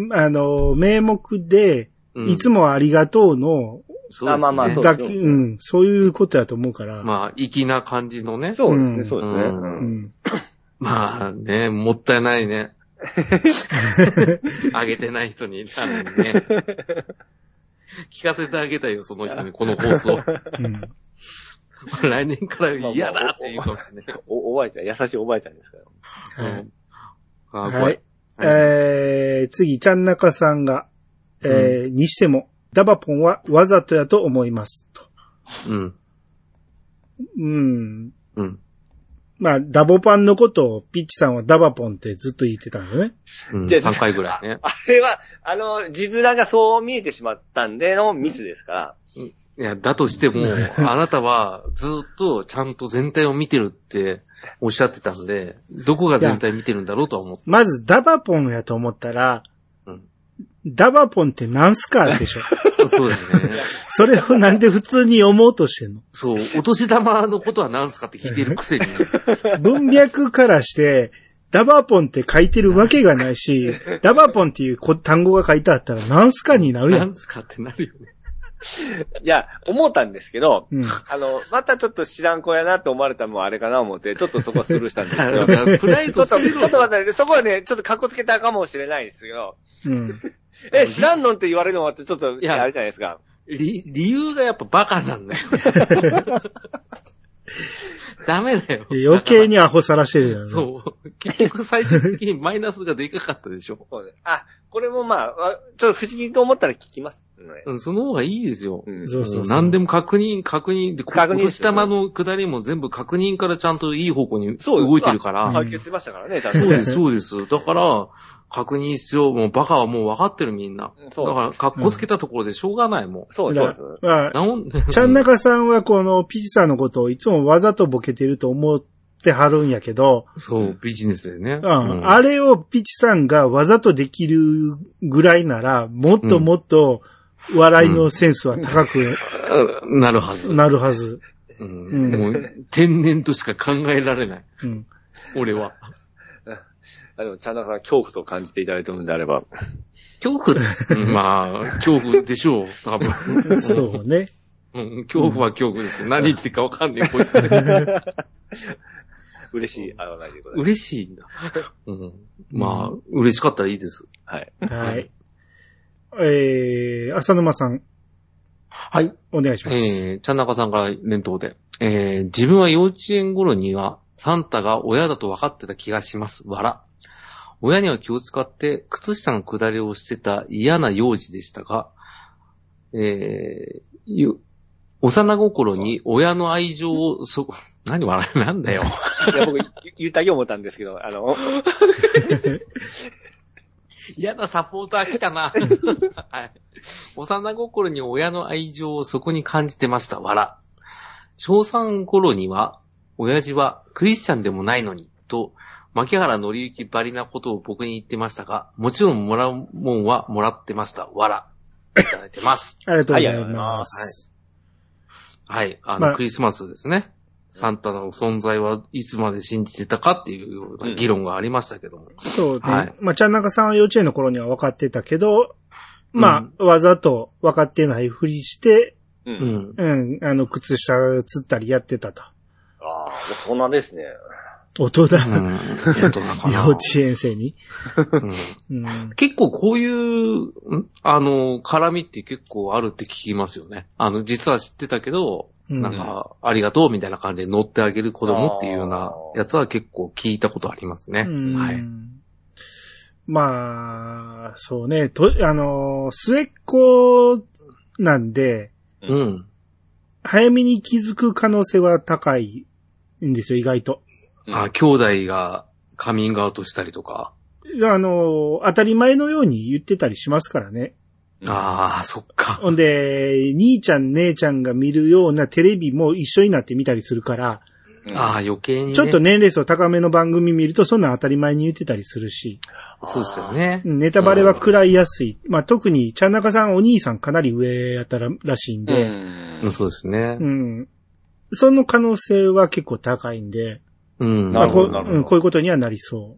あの、名目で、うん、いつもありがとうの、 そうですね。あ、まあまあ、そうですね。うん、そういうことやと思うから。 まあ、粋な感じのね。 そうですね、そうですね。うんうん、 まあね、もったいないね。あげてない人に、なのにね。聞かせてあげたいよ、その人に、この放送。うん来年から嫌だって言うかもしれない。 お、おばあちゃん、優しいおばあちゃんですから。 はい。あはい、はい。えー、次、ちゃんなかさんが、えー、うん、にしても、ダバポンはわざとやと思います。と。 うん。 うん。 うん。 まあ、ダボパンのことをピッチさんはダバポンってずっと言ってたんだよね。 うん、さんかいぐらいね。 あ, あれは、あの、字面がそう見えてしまったんでのミスですから。 うんいや、だとしても、あなたはずっとちゃんと全体を見てるっておっしゃってたんで、どこが全体見てるんだろうとは思って。 まずダバポンやと思ったら、うん、ダバポンって何すかでしょそうですね。 それをなんで普通に思おうとしてんのそう、お年玉のことは何すかって聞いてるくせに。 文脈からして、ダバポンって書いてるわけがないし、ダバポンっていう単語が書いてあったら何すかになるやん。 何すかってなるよね。 いや、思ったんですけど、うん、あの、またちょっと知らん子やなって思われたのもあれかな思って、ちょっとそこはスルーしたんですけど。 プライドちょっと、ちょっと待って、そこはね、ちょっとカッコつけたかもしれないですけど。うん、え、知らんのって言われるのはちょっと、あれじゃないですか。 理、理由がやっぱバカなんだよ。ダメだよ。 余計にアホさらしてるよね。 そう。結局最終的にマイナスがでかかったでしょ。 そうね。あ、これもまあ、ちょっと不思議と思ったら聞きます。 うん、その方がいいですよ。 うん、そうそうそう。 何でも確認、確認で、確認。お年玉の下りも全部確認からちゃんといい方向に動いてるから。 解決しましたからね、ちゃんと。 そうです、そうです。だから、確認必要。もうバカはもう分かってるみんな。そうだから、格好つけたところでしょうがないもん。うん、 そうそうです。 まあ、ちゃんなかさんはこのピチさんのことをいつもわざとボケてると思ってはるんやけど。 そう、ビジネスでね。 うん。うん、あれをピチさんがわざとできるぐらいなら、もっともっと笑いのセンスは高く、 うん、なるはず。 なるはず。 うん。もう、天然としか考えられない。うん。俺は。 あでも、ちゃんなかさん恐怖と感じていただいてるんであれば。 恐怖まあ、恐怖でしょう、多分。 そうね。 うん、恐怖は恐怖ですよ。何言ってかわかんねえ、こいつ。 嬉しい、あの、ないでございます。嬉しいんだ。うん。まあ、嬉しかったらいいです。 はい。 はい。えー、浅沼さん。 はい。 お願いします。 えー、ちゃんなかさんから連投で。えー、自分は幼稚園頃には、サンタが親だと分かってた気がします。わら。親には気を使って靴下の下りをしてた嫌な幼児でしたが、えー、幼心に親の愛情を、そ、何笑いなんだよ。 いや、僕、言ったよ思ったんですけど、あの、 嫌なサポーター来たな。はい。幼心に親の愛情をそこに感じてました。わら。小三頃には、親父はクリスチャンでもないのに、と、牧原紀之ばりなことを僕に言ってましたが、もちろんもらうもんはもらってました。わら。いただいてます。 ありがとうございます。 はい。あの、まあ、クリスマスですね。サンタの存在はいつまで信じてたかっていうような議論がありましたけども。 うん、そうね。はい、まあ、ちゃんなかさんは幼稚園の頃には分かってたけど、まあ、うん、わざと分かってないふりして、うん。うん。あの、靴下釣ったりやってたと。ああ、大人ですね。 大人、うん、大人かな。幼稚園生に、 うんうん、結構こういう、あの、絡みって結構あるって聞きますよね。あの、実は知ってたけど、うん、なんか、ありがとうみたいな感じで乗ってあげる子供っていうようなやつは結構聞いたことありますね。はい。 まあ、そうね、と、あの、末っ子なんで、うん。早めに気づく可能性は高いんですよ、意外と。 あ、兄弟がカミングアウトしたりとか。 あの、当たり前のように言ってたりしますからね。 ああ、そっか。 ほんで、兄ちゃん姉ちゃんが見るようなテレビも一緒になって見たりするから。 ああ、余計に、ね。 ちょっと年齢層高めの番組見るとそんな当たり前に言ってたりするし。 そうですよね。 ネタバレは食らいやすい。まあ特に、ちゃんなかさんお兄さんかなり上やったらしいんで。 うん、そうですね。 うん。その可能性は結構高いんで。 うん。 まあ、こう、うん、こういうことにはなりそう。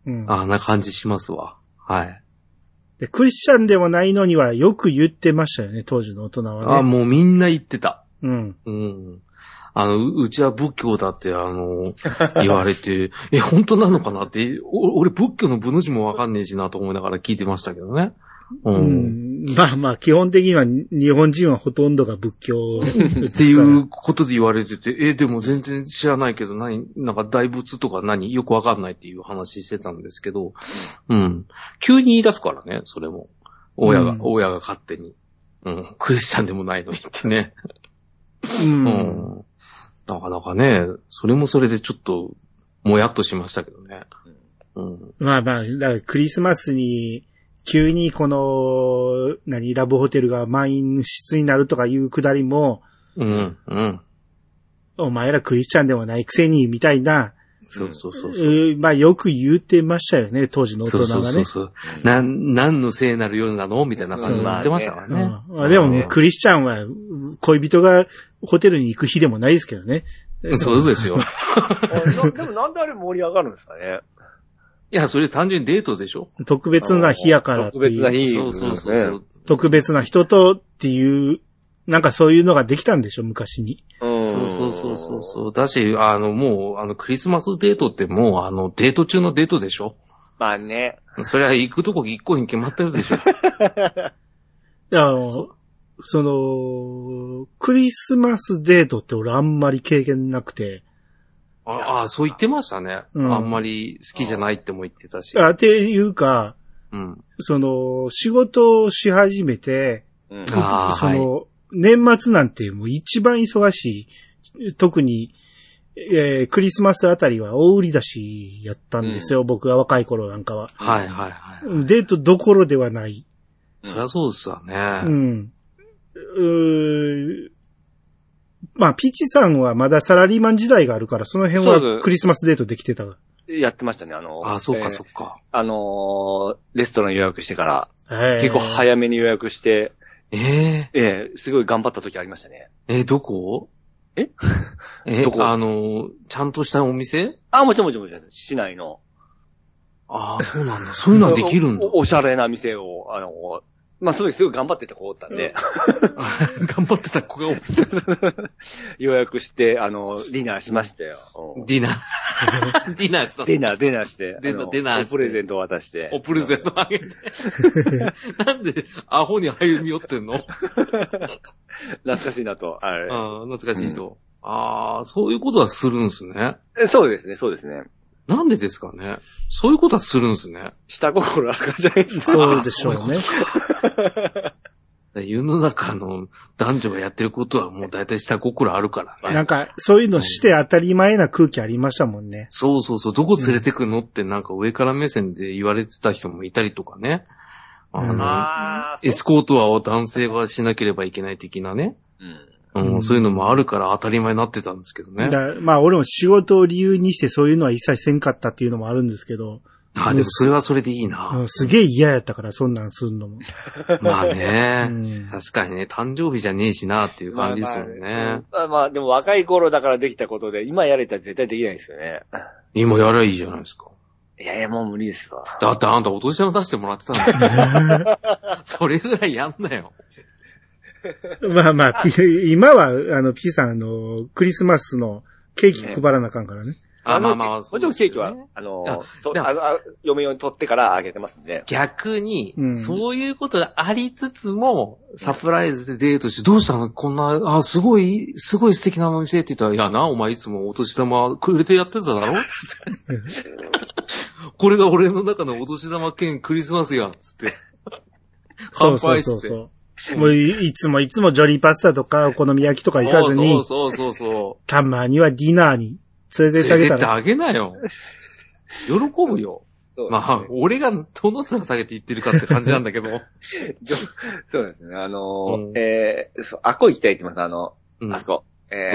うん。ああ、な感じしますわ。はい。 で、クリスチャンでもないのにはよく言ってましたよね、当時の大人はね。 ああ、もうみんな言ってた。 うん。 うん。あの、うちは仏教だって、あの、言われて、え、本当なのかなって、俺仏教の部の字もわかんねえしなと思いながら聞いてましたけどね。 うん。うん、まあまあ、基本的には日本人はほとんどが仏教っていうことで言われてて、え、でも全然知らないけど、何、なんか大仏とか何、よくわかんないっていう話してたんですけど、うん。急に言い出すからね、それも。親が、うん、親が勝手に。うん。クリスチャンでもないのにってね。うん。うんなかなかね、それもそれでちょっと、もやっとしましたけどね。 うん、まあまあ、だからクリスマスに、急にこの、何、ラブホテルが満員室になるとかいうくだりも、 うん、うん。 お前らクリスチャンでもないくせに、みたいな。 そうそうそうそう、 うまあよく言ってましたよね、当時の大人がね。そうそうそう。 なん、何の聖なる夜なのみたいな感じで言ってましたからね。 うんうん、でも、ね、クリスチャンは、恋人がホテルに行く日でもないですけどね。 そうですよ。 でもなんであれ盛り上がるんですかね。 いや、それ単純にデートでしょ。 特別な日やからっていう。 特別な日。 そうそうそうそう。 特別な人とっていう、なんかそういうのができたんでしょ、昔に。 そうそうそうそうそう。だし、あの、もう、あの、クリスマスデートってもう、あの、デート中のデートでしょ。 まあね。 それは行くとこ一個に決まってるでしょ。 あの、その、クリスマスデートって俺あんまり経験なくて。 ああ、そう言ってましたね、うん。あんまり好きじゃないっても言ってたし。 あっていうか、 うん、 その、仕事をし始めて、 うん、あその、はい、年末なんてもう一番忙しい、特に、えー、クリスマスあたりは大売り出しやったんですよ、うん、僕が若い頃なんかは。 はいはいはい、はい。 デートどころではない。 そりゃそうですわね。 うん。うーまあ、ピーチさんはまだサラリーマン時代があるから、その辺はクリスマスデートできてた。 やってましたね、あの。 ああ、そうか、そうか。 あのー、レストラン予約してから、結構早めに予約して、 ええー、えー、すごい頑張った時ありましたね。 えー、どこええどこあのー、ちゃんとしたお店あ、もちろんもちろんもちろん、市内の。 ああ、そうなんだ。そういうのはできるんだ。 お, おしゃれな店を、あの、まあ、その時すごい頑張ってた子おったんで。 頑張ってた子がおった。 予約して、あの、ディナーしましたよ。 ディナーディナーしたディナー、ディナーして。 ディナー、ディナーして。 おプレゼント渡して。 おプレゼントあげて。なんで、アホに歩み寄ってんの懐かしいなと。あれ。 ああ、懐かしいと。うん、ああ、そういうことはするんですね。 そうですね、そうですね。 なんでですかね。そういうことはするんですね。 下心あるからじゃないですか。 そうでしょうね。 世の中の男女がやってることはもう大体下心あるからね。 なんか、そういうのして当たり前な空気ありましたもんね。うん、 そうそうそう。どこ連れてくのってなんか上から目線で言われてた人もいたりとかね。あの、うん、あエスコートは男性がしなければいけない的なね。うんうん、そういうのもあるから当たり前になってたんですけどね。 だまあ俺も仕事を理由にしてそういうのは一切せんかったっていうのもあるんですけど。 あ、でもそれはそれでいいな。 うん、すげえ嫌やったから、そんなんすんのも。 まあね、うん。確かにね、誕生日じゃねえしなっていう感じですもんね。 まあまあ、まあ、でも若い頃だからできたことで、今やれたら絶対できないですよね。 今やればいいじゃないですか。 いやいや、もう無理ですわ。 だってあんたお年玉出してもらってたんだよ。それぐらいやんなよ。 まあまあ、今は、あの、P さん、あの、クリスマスのケーキ配らなあかんからね。 あ、まあまあ、 もちろんケーキは、あの、ああ嫁用に取ってからあげてますんで。 逆に、うん、そういうことがありつつも、サプライズでデートして、どうしたのこんな、あ、すごい、すごい素敵なお店って言ったら、いやな、お前いつもお年玉くれてやってただろつって。これが俺の中のお年玉兼クリスマスやつって。乾杯っつって。そうそうそうそうもういつもいつもジョリーパスタとかお好み焼きとか行かずに、 そうそうそうそう。 たまにはディナーに連れてってあげたら。 連れてってあげなよ。喜ぶよ。まあ、俺がどの面下げて言ってるかって感じなんだけど。 そうですね。あの、うん、えー、そう、あっこ行きたいって言ってます。あの、うん、あそこ。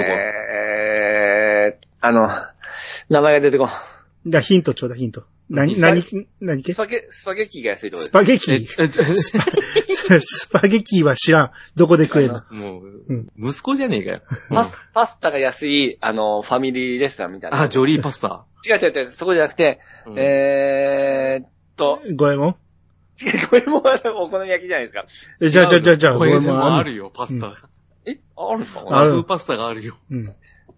えー、あの、名前が出てこん。 じゃあヒントちょうだい、ヒント。何、何、何スパゲ、スパゲッキーが安いところです。 スパゲッキースパゲッキーは知らん。どこで食えんのもう、うん、息子じゃねえかよ。 パス、パスタが安い、あの、ファミリーレストランみたいな。 あ、ジョリーパスタ。 違う違う違う、そこじゃなくて、うん、えーっと。 五右衛門違う、五右衛門はお好み焼きじゃないですか。 え、じゃあじゃあじゃあじゃあ、 五右衛門もあるよ、パスタ。うん、 えあるのか和風パスタがあるよ。うん。 え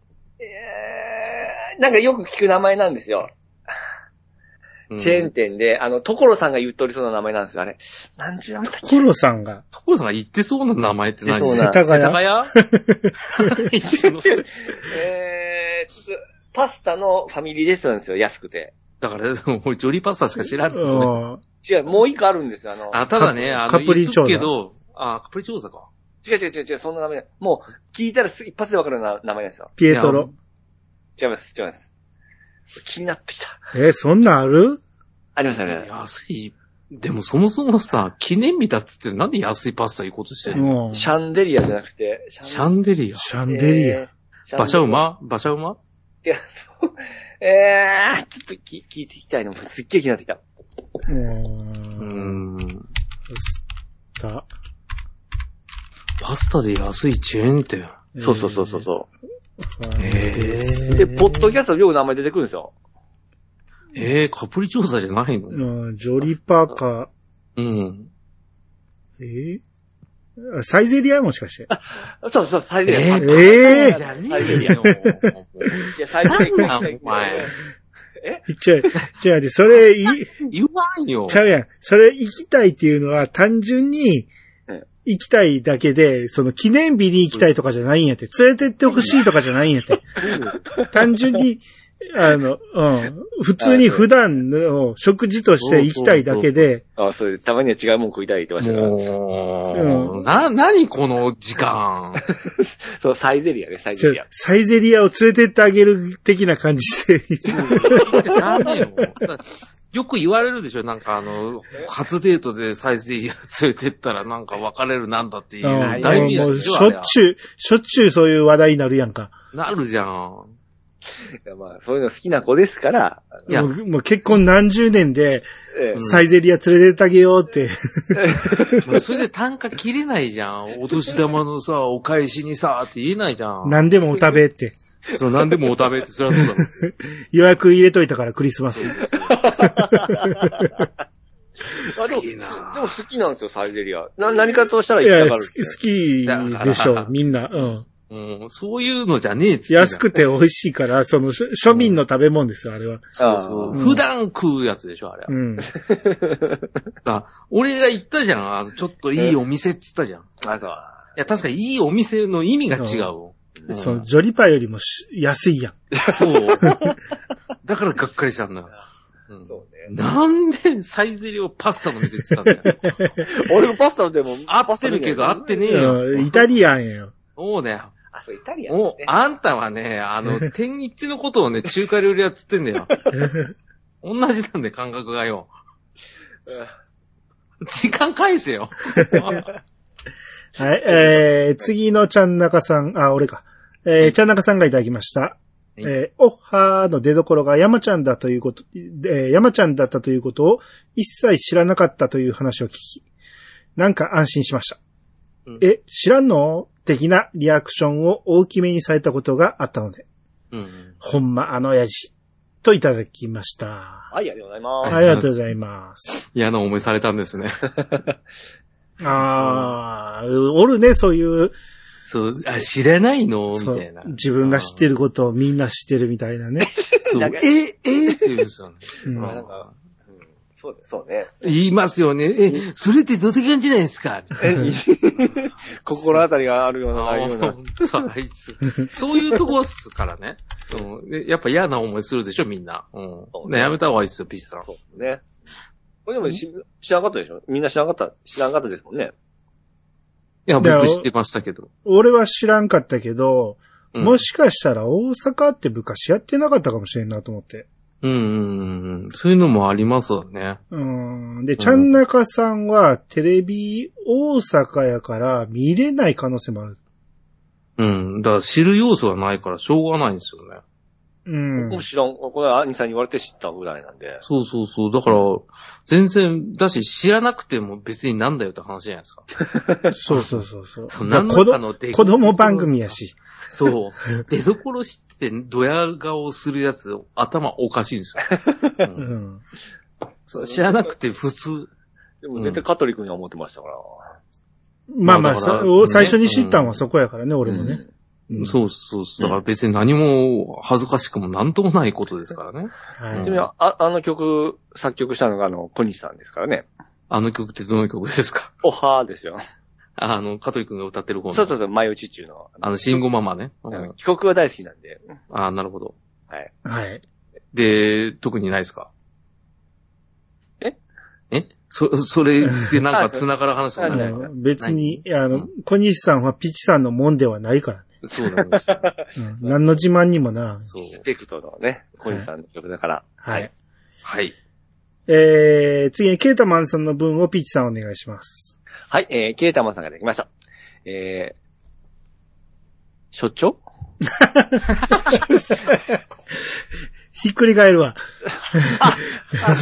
ー、なんかよく聞く名前なんですよ。チェーン店で、あの、所さんが言っとりそうな名前なんですよ、あれ。何十名だっけ？ 所さんが。 所さんが言ってそうな名前って何？ 世田谷。 世田谷えー、パスタのファミリーレストランですよ、安くて。 だから、俺、ジョリーパスタしか知らんですよ、ね。違う、もう一個あるんですよ、あの。 あ、ただね、あの、 カプリチョーザ。 けど、あ、カプリチョーザか。 違う違う違う違う、そんな名前。もう、聞いたら一発でわかる名前なんですよ。 ピエトロ。 違います、違います。気になってきた。 えー、そんなんある？ ありましたね。 安い。でもそもそもさ、記念日だっつってなんで安いパスタいうことしてるの？ シャンデリアじゃなくて、 シャンデリア。 シャンデリア。 馬車馬馬車馬いや、えー、ちょっとき聞いていきたいの。すっげえ気になってきた。 うーん。パスタ。 パスタで安いチェーン店。 そうそうそうそうそう。 えー、で、ポッドキャストでよく名前出てくるんですよ。 ええー、カプリ調査じゃないの？ うん、ジョリパーカー。うん。 えー、サイゼリアもしかして。 あ、そうそう、サイゼリア。 えー、えー、じゃねえよ。いや、サイゼリア。 お前。 えちゃう、ちゃうで、それ、い、 言わんよ。 ちゃうやん。それ行きたいっていうのは単純に、行きたいだけで、その記念日に行きたいとかじゃないんやって。連れてってほしいとかじゃないんやって。単純に、あの、うん。普通に普段の食事として行きたいだけで。 ああ、そう、たまには違うもん食いたいって言ってましたから。 もう、うん、な、なにこの時間。 そう、サイゼリアね、サイゼリア。 サイゼリアを連れてってあげる的な感じで。 ダメよ。よく言われるでしょなんかあの、初デートでサイゼリア連れてったらなんか別れるなんだっていう大ニュースでしょ。 しょっちゅう、しょっちゅうそういう話題になるやんか。 なるじゃん。 いやまあ、そういうの好きな子ですから。 いや、もう、もう結婚何十年で、サイゼリア連れてってあげようって。 うん、それで単価切れないじゃん。お年玉のさ、お返しにさ、って言えないじゃん。 何でもお食べって。 そう、何でもお食べって、そりゃそうだろ。 予約入れといたからクリスマス。 そうそうそうあでも、でも好きなんですよ、サイゼリア。な、何かとしたら行きたがる。 好きでしょう、みんな。うん。 うん、そういうのじゃねえっつって。 安くて美味しいから、その、庶民の食べ物ですよ、あれは。 そうそう。うん、普段食うやつでしょ、あれは。うん。あ、俺が言ったじゃん、あの、ちょっといいお店っつったじゃん。 あ、そう。いや、確かにいいお店の意味が違う。 うん、その、ジョリパよりも安いやん。 そう。だからがっかりしたんだよ。うん、そうね。なんでサイゼリアをパスタの店って言ったんだよ。 俺もパスタでも。 合ってるけど合ってねえよ。 イタリアンやよ。 そうね。 あ、そう、イタリアン、ね。 もう、あんたはね、あの、天一のことをね、中華料理屋っつってんだよ。同じなんで、感覚がよ。時間返せよ。 はい、えー、次のちゃんなかさん、あ、俺か。えー、ちゃんなかさんがいただきました。 えー、おっはーの出所が山ちゃんだということ、えー、山ちゃんだったということを一切知らなかったという話を聞き、なんか安心しました。うん、え、知らんの的なリアクションを大きめにされたことがあったので、うんうん、ほんまあの親父といただきました。 はい、ありがとうございます。 ありがとうございます。 嫌な思いされたんですね。 ああ、おるね、そういう。 そう、あ、知らないのみたいな。 自分が知ってることをみんな知ってるみたいなね。 そう、え、えって言うんですよね。うん、 なんかそうそうね。 言いますよね。え、それってどうって感じないですか心当たりがあるような、ないような。 あいつ。そういうとこっすからね。うん、やっぱ嫌な思いするでしょ、みんな。うん、ね、やめた方がいいですよ、ピッチさん。 そうね。これでも知らなかったでしょ？みんな知らなかった、知らなかったですもんね。 いや、僕知ってましたけど。 俺は知らんかったけど、うん、もしかしたら大阪って部活やってなかったかもしれんなと思って。 うんうんうん。そういうのもありますわね。 うん。で、ちゃんなかさんはテレビ大阪やから見れない可能性もある。 うん。だから知る要素がないからしょうがないんですよね。 うん。 僕も知らん。これは兄さんに言われて知ったぐらいなんで。 そうそうそう。だから、全然、だし知らなくても別になんだよって話じゃないですか。 そうそうそうそう。 そう何のかの子供番組やし。 そう。出所知ってドヤ顔するやつ、頭おかしいんですよ。うんうん、そう知らなくて普通。 でも絶対カトリックには思ってましたから。 まあまあ、まあね、最初に知ったのはそこやからね、うん、俺もね。 うん、そうそうそう。だから別に何も恥ずかしくもなんともないことですからね。 はい。ちなみに、あ、あの曲、作曲したのがあの、小西さんですからね。 あの曲ってどの曲ですか？ おはーですよ。 あの、カトリックが歌ってる方の。 そうそうそう、前打ち中の。 あの、シンゴママね。 うん、帰国が大好きなんで。 ああ、なるほど。 はい。 はい。 で、特にないですか？ ええそ、それでなんか繋がる話はないですか？ 別に、あの、小西さんはピチさんのもんではないからね。 そうなんですよ。 うん、何の自慢にもならん。 そう。リスペクトのね、小西さんの曲だから。 はい。はい。 はい。 えー、次にケータマンさんの分をピチさんお願いします。 はい、えー、ケータマンさんができました。えー、所長ひっくり返るわ。 あ、あ、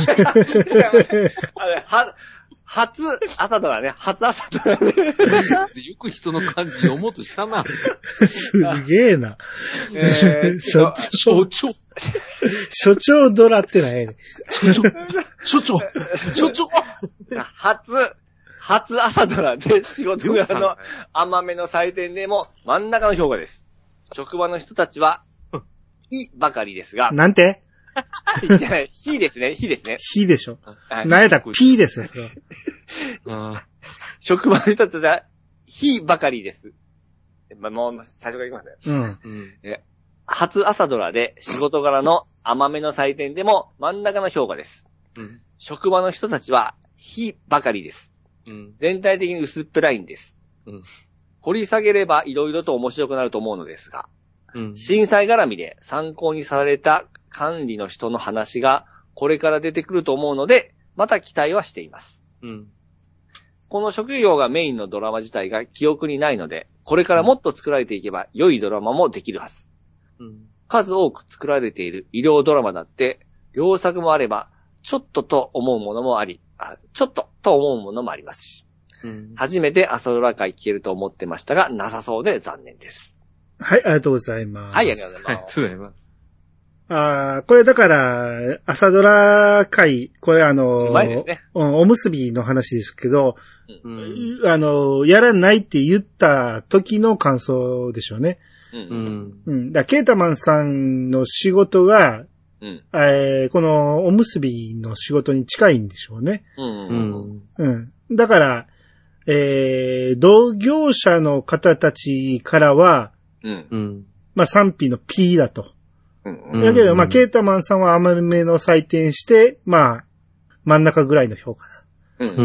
は、初朝ドラね。初朝ドラね。 よく人の漢字読もうとしたな。 すげえな。 えー、 所長。所長。 所長ドラってないね。 所長。所長。所長。 初、初朝ドラで仕事柄の甘めの採点でも真ん中の評価です。職場の人たちは、いばかりですが。 なんてじゃない、ひですね、ひですね。 ひでしょ。なんやったら、ピーですよ、それは。職場の人たちは、ひばかりです。まあ、もう、最初からいきますね。 うん。 え初朝ドラで仕事柄の甘めの採点でも真ん中の評価です。うん、職場の人たちは、ひばかりです。うん、全体的に薄っぺらいんです。うん、掘り下げれば色々と面白くなると思うのですが、うん、震災絡みで参考にされた管理の人の話がこれから出てくると思うので、また期待はしています。うん、この職業がメインのドラマ自体が記憶にないので、これからもっと作られていけば良いドラマもできるはず。うん、数多く作られている医療ドラマだって、良作もあれば、ちょっとと思うものもあり、あちょっとと思うものもありますし、うん、初めて朝ドラ会聞けると思ってましたが、なさそうで残念です。 はい、ありがとうございます。 はい、ありがとうございます。 ありがとうございます。 ああ、これだから、朝ドラ会、これあの、 前ですね。 おむすびの話ですけど、うん、あの、やらないって言った時の感想でしょうね。うん。うん。だケータマンさんの仕事が、うん、えー、このおむすびの仕事に近いんでしょうね。うん。うん。うん。だから、えー、同業者の方たちからは、うん。まあ賛否の P だと。うん。だけど、まあ、ケータマンさんは甘めの採点して、まあ、真ん中ぐらいの評価だ。うん。うん。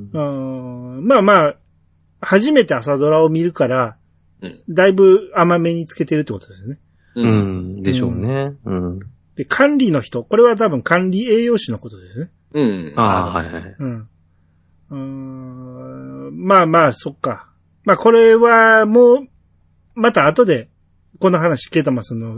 うん。まあまあ、初めて朝ドラを見るから、うん、だいぶ甘めにつけてるってことですね。 うん。でしょうね。うん。 で、管理の人、これは多分管理栄養士のことですね。 うん。 ああ、はいはい。 うん。うーん。まあまあ、そっか。まあこれはもう、また後で、この話、ケータマンさんの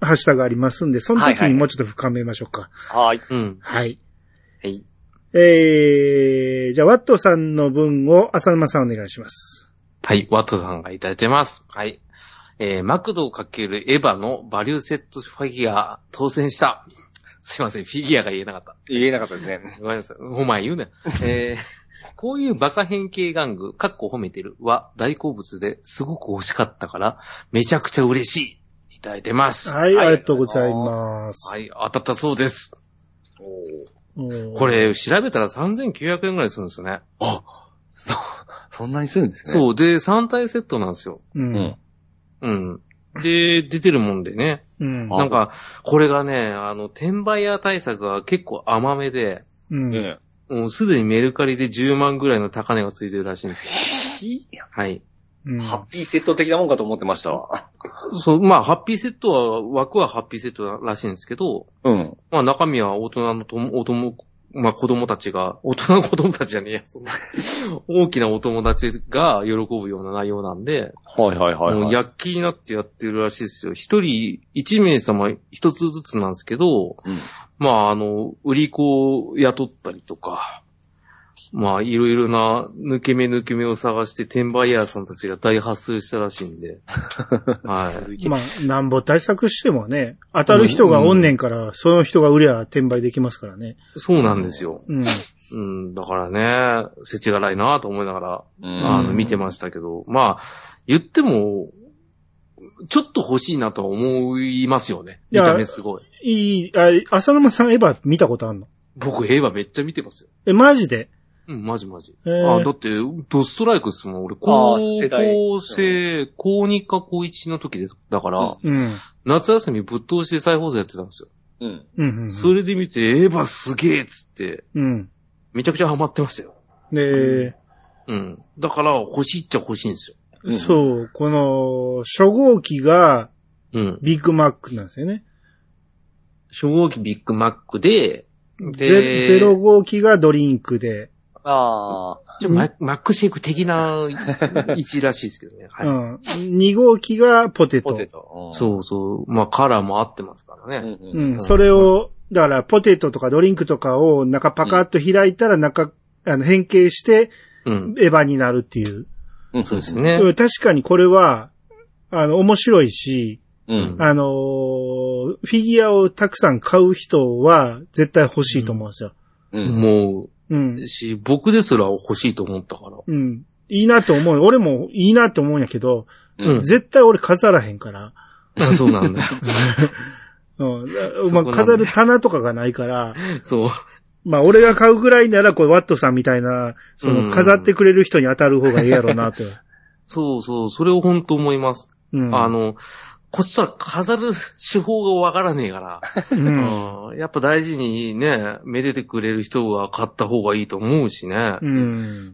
ハッシュタグありますんで、その時にもうちょっと深めましょうか。 はい。 うん。 はい。 はい。 えー、じゃあ、ワットさんの分を浅沼さんお願いします。 はい、ワットさんがいただいてます。はい。えー、マクド×エヴァのバリューセットフィギュア当選した。すいません、フィギュアが言えなかった。 言えなかったですね。 ごめんなさい。お前言うね。えー、こういうバカ変形玩具、かっこ褒めてるは大好物ですごく欲しかったから、めちゃくちゃ嬉しい。いただいてます。 はい、ありがとうございます。 はい、当たったそうです。おこれ、調べたらさんぜんきゅうひゃくえんぐらいするんですね。 あ、そ、そんなにするんですね。 そう、で、さん体セットなんですよ。 うん。 うん。で、出てるもんでね。 うん。 なんか、これがね、あの、転売屋対策が結構甘めで、 うん。 もうすでにメルカリでじゅうまんぐらいの高値がついてるらしいんですよ。はい。 うん、ハッピーセット的なもんかと思ってましたわ。 そう、まあ、ハッピーセットは、枠はハッピーセットらしいんですけど、 うん。 まあ、中身は大人のとも、おとも、まあ、子供たちが、大人の子供たちじゃねえや、そんな、大きなお友達が喜ぶような内容なんで、 はいはいはい、はい。 もう躍起になってやってるらしいですよ。一人、一名様一つずつなんですけど、 うん、 まあ、あの、売り子を雇ったりとか、まあ、いろいろな抜け目抜け目を探して転売ヤーさんたちが大発生したらしいんで。はい。 まあ、なんぼ対策してもね、当たる人がおんねんから、うん、その人が売りゃ転売できますからね。 そうなんですよ。 うん。 うん、だからね、世知辛いなと思いながら、うん、あの、見てましたけど、まあ、言っても、ちょっと欲しいなとは思いますよね。見た目すごい。 いい、あ、浅沼さんエヴァ見たことあるの？ 僕エヴァめっちゃ見てますよ。 え、マジで？ うん、マジマジ。 えー、 あ、だって、ドストライクっすもん。俺、高校生、高にか高いちの時です。だから、 うん、 夏休みぶっ通して再放送やってたんですよ。 うん。 うん、うん。 それで見て、エヴァすげえっつって、 うん。 めちゃくちゃハマってましたよ。 で、 うん、うん。だから、欲しいっちゃ欲しいんですよ。 うん、そう、この、初号機が、 うん。 ビッグマックなんですよね。 初号機ビッグマックで、 で、ゼロ号機がドリンクで、 ああ。 ちょ、マックシェイク的な位置らしいですけどね。はい。 うん。に号機がポテト。 ポテト。 そうそう。まあ、カラーも合ってますからね。 うん、うんうん。それを、だから、ポテトとかドリンクとかを中パカッと開いたら中、あの、変形して、うん。エヴァになるっていう。 うん、そうですね。 確かにこれは、あの、面白いし、 うん。 あのー、フィギュアをたくさん買う人は絶対欲しいと思うんですよ。 うん。もう、 うん。 し、僕ですら欲しいと思ったから。 うん。いいなと思う。俺もいいなと思うんやけど、 うん、 絶対俺飾らへんから。 あ、そうなんだよ。 うん。まあ、飾る棚とかがないから。 そう。 まあ、俺が買うぐらいなら、これワットさんみたいな、その、飾ってくれる人に当たる方がいいやろうなと。 そうそう、それを本当思います。 うん。 あの、こっちは飾る手法がわからねえから、 うんうん、やっぱ大事にね、めでてくれる人が買った方がいいと思うしね。 うん。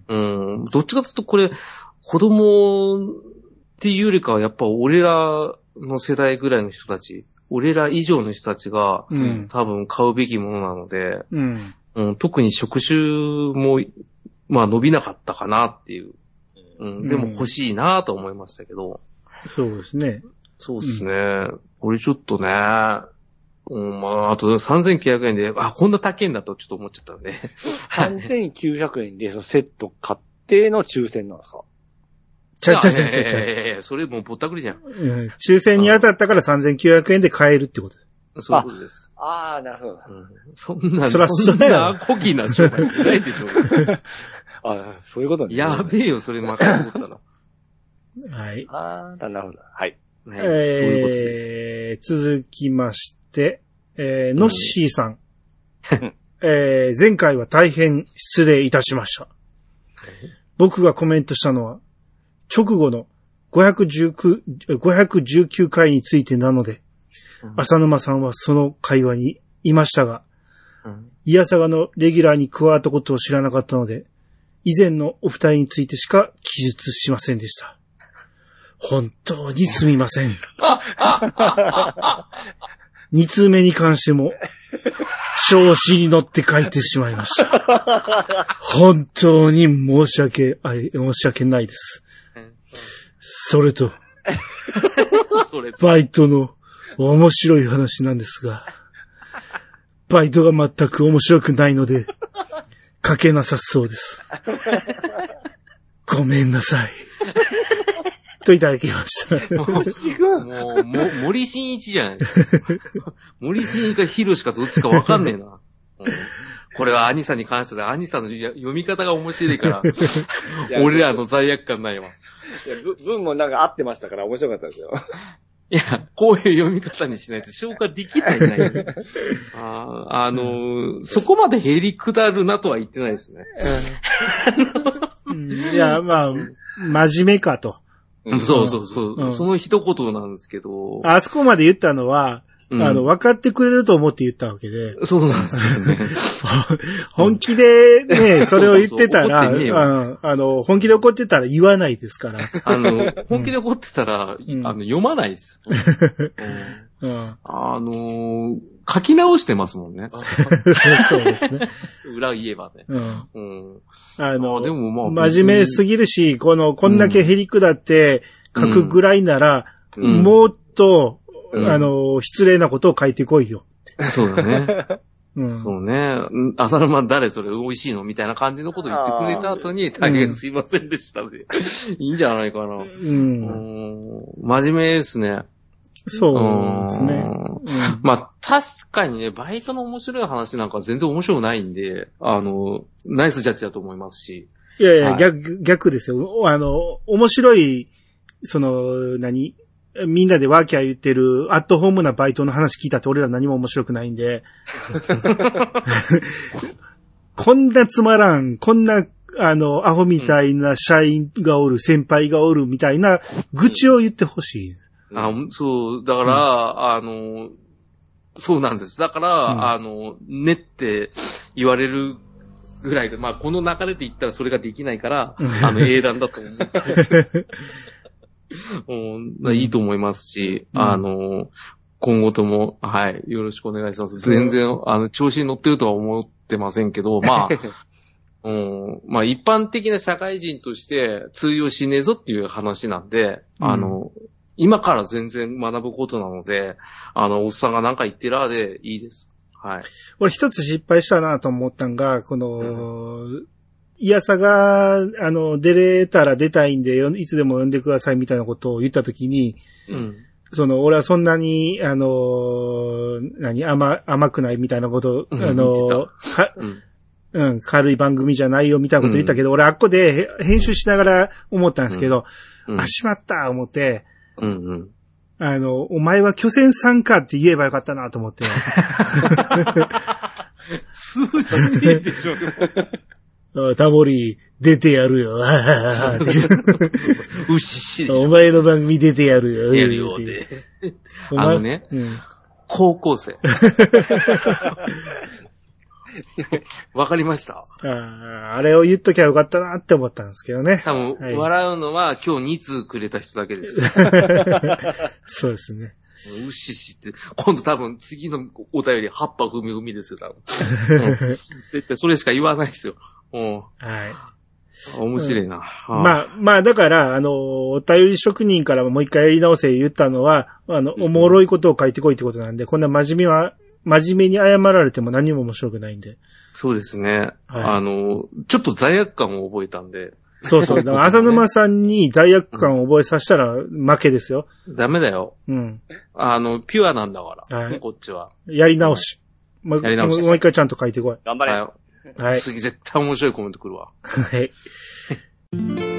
うん。どっちかというとこれ、子供っていうよりかはやっぱ俺らの世代ぐらいの人たち、俺ら以上の人たちが、 うん、 多分買うべきものなので、 うんうん、特に職種も、まあ伸びなかったかなっていう。うん、でも欲しいなと思いましたけど。 そうですね。 そうですね。うん、これちょっとね、うん、まあ、あとさんぜんきゅうひゃくえんで、あ、こんな高いんだとちょっと思っちゃったんで。 さんぜんきゅうひゃくえんでそのセット買っての抽選なんですか？ ちゃちゃちゃちゃちゃ。 いやいやいや、それもうぼったくりじゃん。 うん、抽選に当たったからさんぜんきゅうひゃくえんで買えるってこと。 そういうことです。 ああ、なるほど。 うん、そんな、 そらそんなコキな商売しないでしょ。 ああ、そういうことね。 やべえよ、それまた思ったら。 はい。 ああ、なるほど。はい。 はい、えー、そういうことです。 続きまして、えー、ノッシーさん。えー、前回は大変失礼いたしました。僕がコメントしたのは、直後のごひゃくじゅうきゅう、ごひゃくじゅうきゅうかいについてなので、うん、浅沼さんはその会話にいましたが、うん、イヤサガのレギュラーに加わったことを知らなかったので、以前のお二人についてしか記述しませんでした。本当にすみません。二通目に関しても、調子に乗って書いてしまいました。本当に申し訳、あ申し訳ないです。それと、バイトの面白い話なんですが、バイトが全く面白くないので、書けなさそうです。ごめんなさい。といただきました。 もう、もう、森進一じゃないですか。森進一かヒロシかどっちかわかんねえな。うん、これはアニさんに関しては、アニさんの読み方が面白いから、俺らの罪悪感ないわ。 いや、文もなんか合ってましたから面白かったですよ。 いや、こういう読み方にしないと消化できないじゃないですか。ああのー、そこまでへりくだるなとは言ってないですね。 うん、いや、まあ、真面目かと。 うん、そうそうそう、うん。その一言なんですけど。 あそこまで言ったのは、うん、あの、分かってくれると思って言ったわけで。 そうなんですよね。 本気でね、それを言ってたら、そうそうそう、あの、本気で怒ってたら言わないですから。 あの、本気で怒ってたら、うん、あの、読まないです。うん、あのー、書き直してますもんね。 そうですね。 裏言えばね。うん。うん、 あの、あでもまあ、真面目すぎるし、この、こんだけへりくだって書くぐらいなら、うん、もっと、うん、あの、失礼なことを書いてこいよ。 そうだね。うん、そうね。浅沼誰それ美味しいのみたいな感じのことを言ってくれた後に大変すいませんでしたで、うん、いいんじゃないかな。うん、真面目ですね。 そうですね。 うん、まあ確かにね、バイトの面白い話なんか全然面白くないんで、あの、ナイスジャッジだと思いますし。 いやいや、はい、逆、逆ですよ。あの、面白い、その、何みんなでワーキャー言ってるアットホームなバイトの話聞いたって俺ら何も面白くないんで。こんなつまらん、こんな、あの、アホみたいな社員がおる、先輩がおるみたいな愚痴を言ってほしい。 あ、そう、だから、うん、あの、そうなんです。だから、うん、あの、ねって言われるぐらい、まあ、この流れで言ったらそれができないから、あの、英断だと思ったんですよ。うん、いいと思いますし、うん、あの、今後とも、はい、よろしくお願いします。全然、あの、調子に乗ってるとは思ってませんけど、まあ、うん、まあ、一般的な社会人として通用しねえぞっていう話なんで、うん、あの、今から全然学ぶことなので、あの、おっさんが何か言ってるあでいいです。はい。 俺一つ失敗したなと思ったんが、この、うんいやさが、あの、出れたら出たいんで、いつでも呼んでくださいみたいなことを言ったときに、うん、その、俺はそんなに、あの、何、甘、甘くないみたいなこと、うん、あの、か、うん、うん、軽い番組じゃないよみたいなこと言ったけど、うん、俺あっこで編集しながら思ったんですけど、うん、あ、しまった思って、うんうん、あの、お前は巨泉さんかって言えばよかったなと思って。 数字ねえでしょ。 タモリ、出てやるよ。 うしし。 お前の番組出てやるよ。 やるよって。あのね、うん、高校生。わかりました。 あ, あれを言っときゃよかったなって思ったんですけどね。 多分、はい、笑うのは今日に通くれた人だけです。 そうですね。 うししって、今度多分次のお便り、葉っぱふみふみですよ、多分。うん、絶対それしか言わないですよ。うん、はい。面白いな。 うん、まあ、まあ、だから、あの、お便り職人からもう一回やり直せ言ったのは、あの、おもろいことを書いてこいってことなんで、こんな真面目な、真面目に謝られても何も面白くないんで。 そうですね。はい、あの、ちょっと罪悪感を覚えたんで。 そうそう。だから浅沼さんに罪悪感を覚えさせたら負けですよ。 ダメだよ。うん。あの、ピュアなんだから。はい。こっちは。 やり直し。はい、やり直し。もう一回ちゃんと書いてこい。 頑張れ。 はい。はい、次絶対面白いコメント来るわ。はい。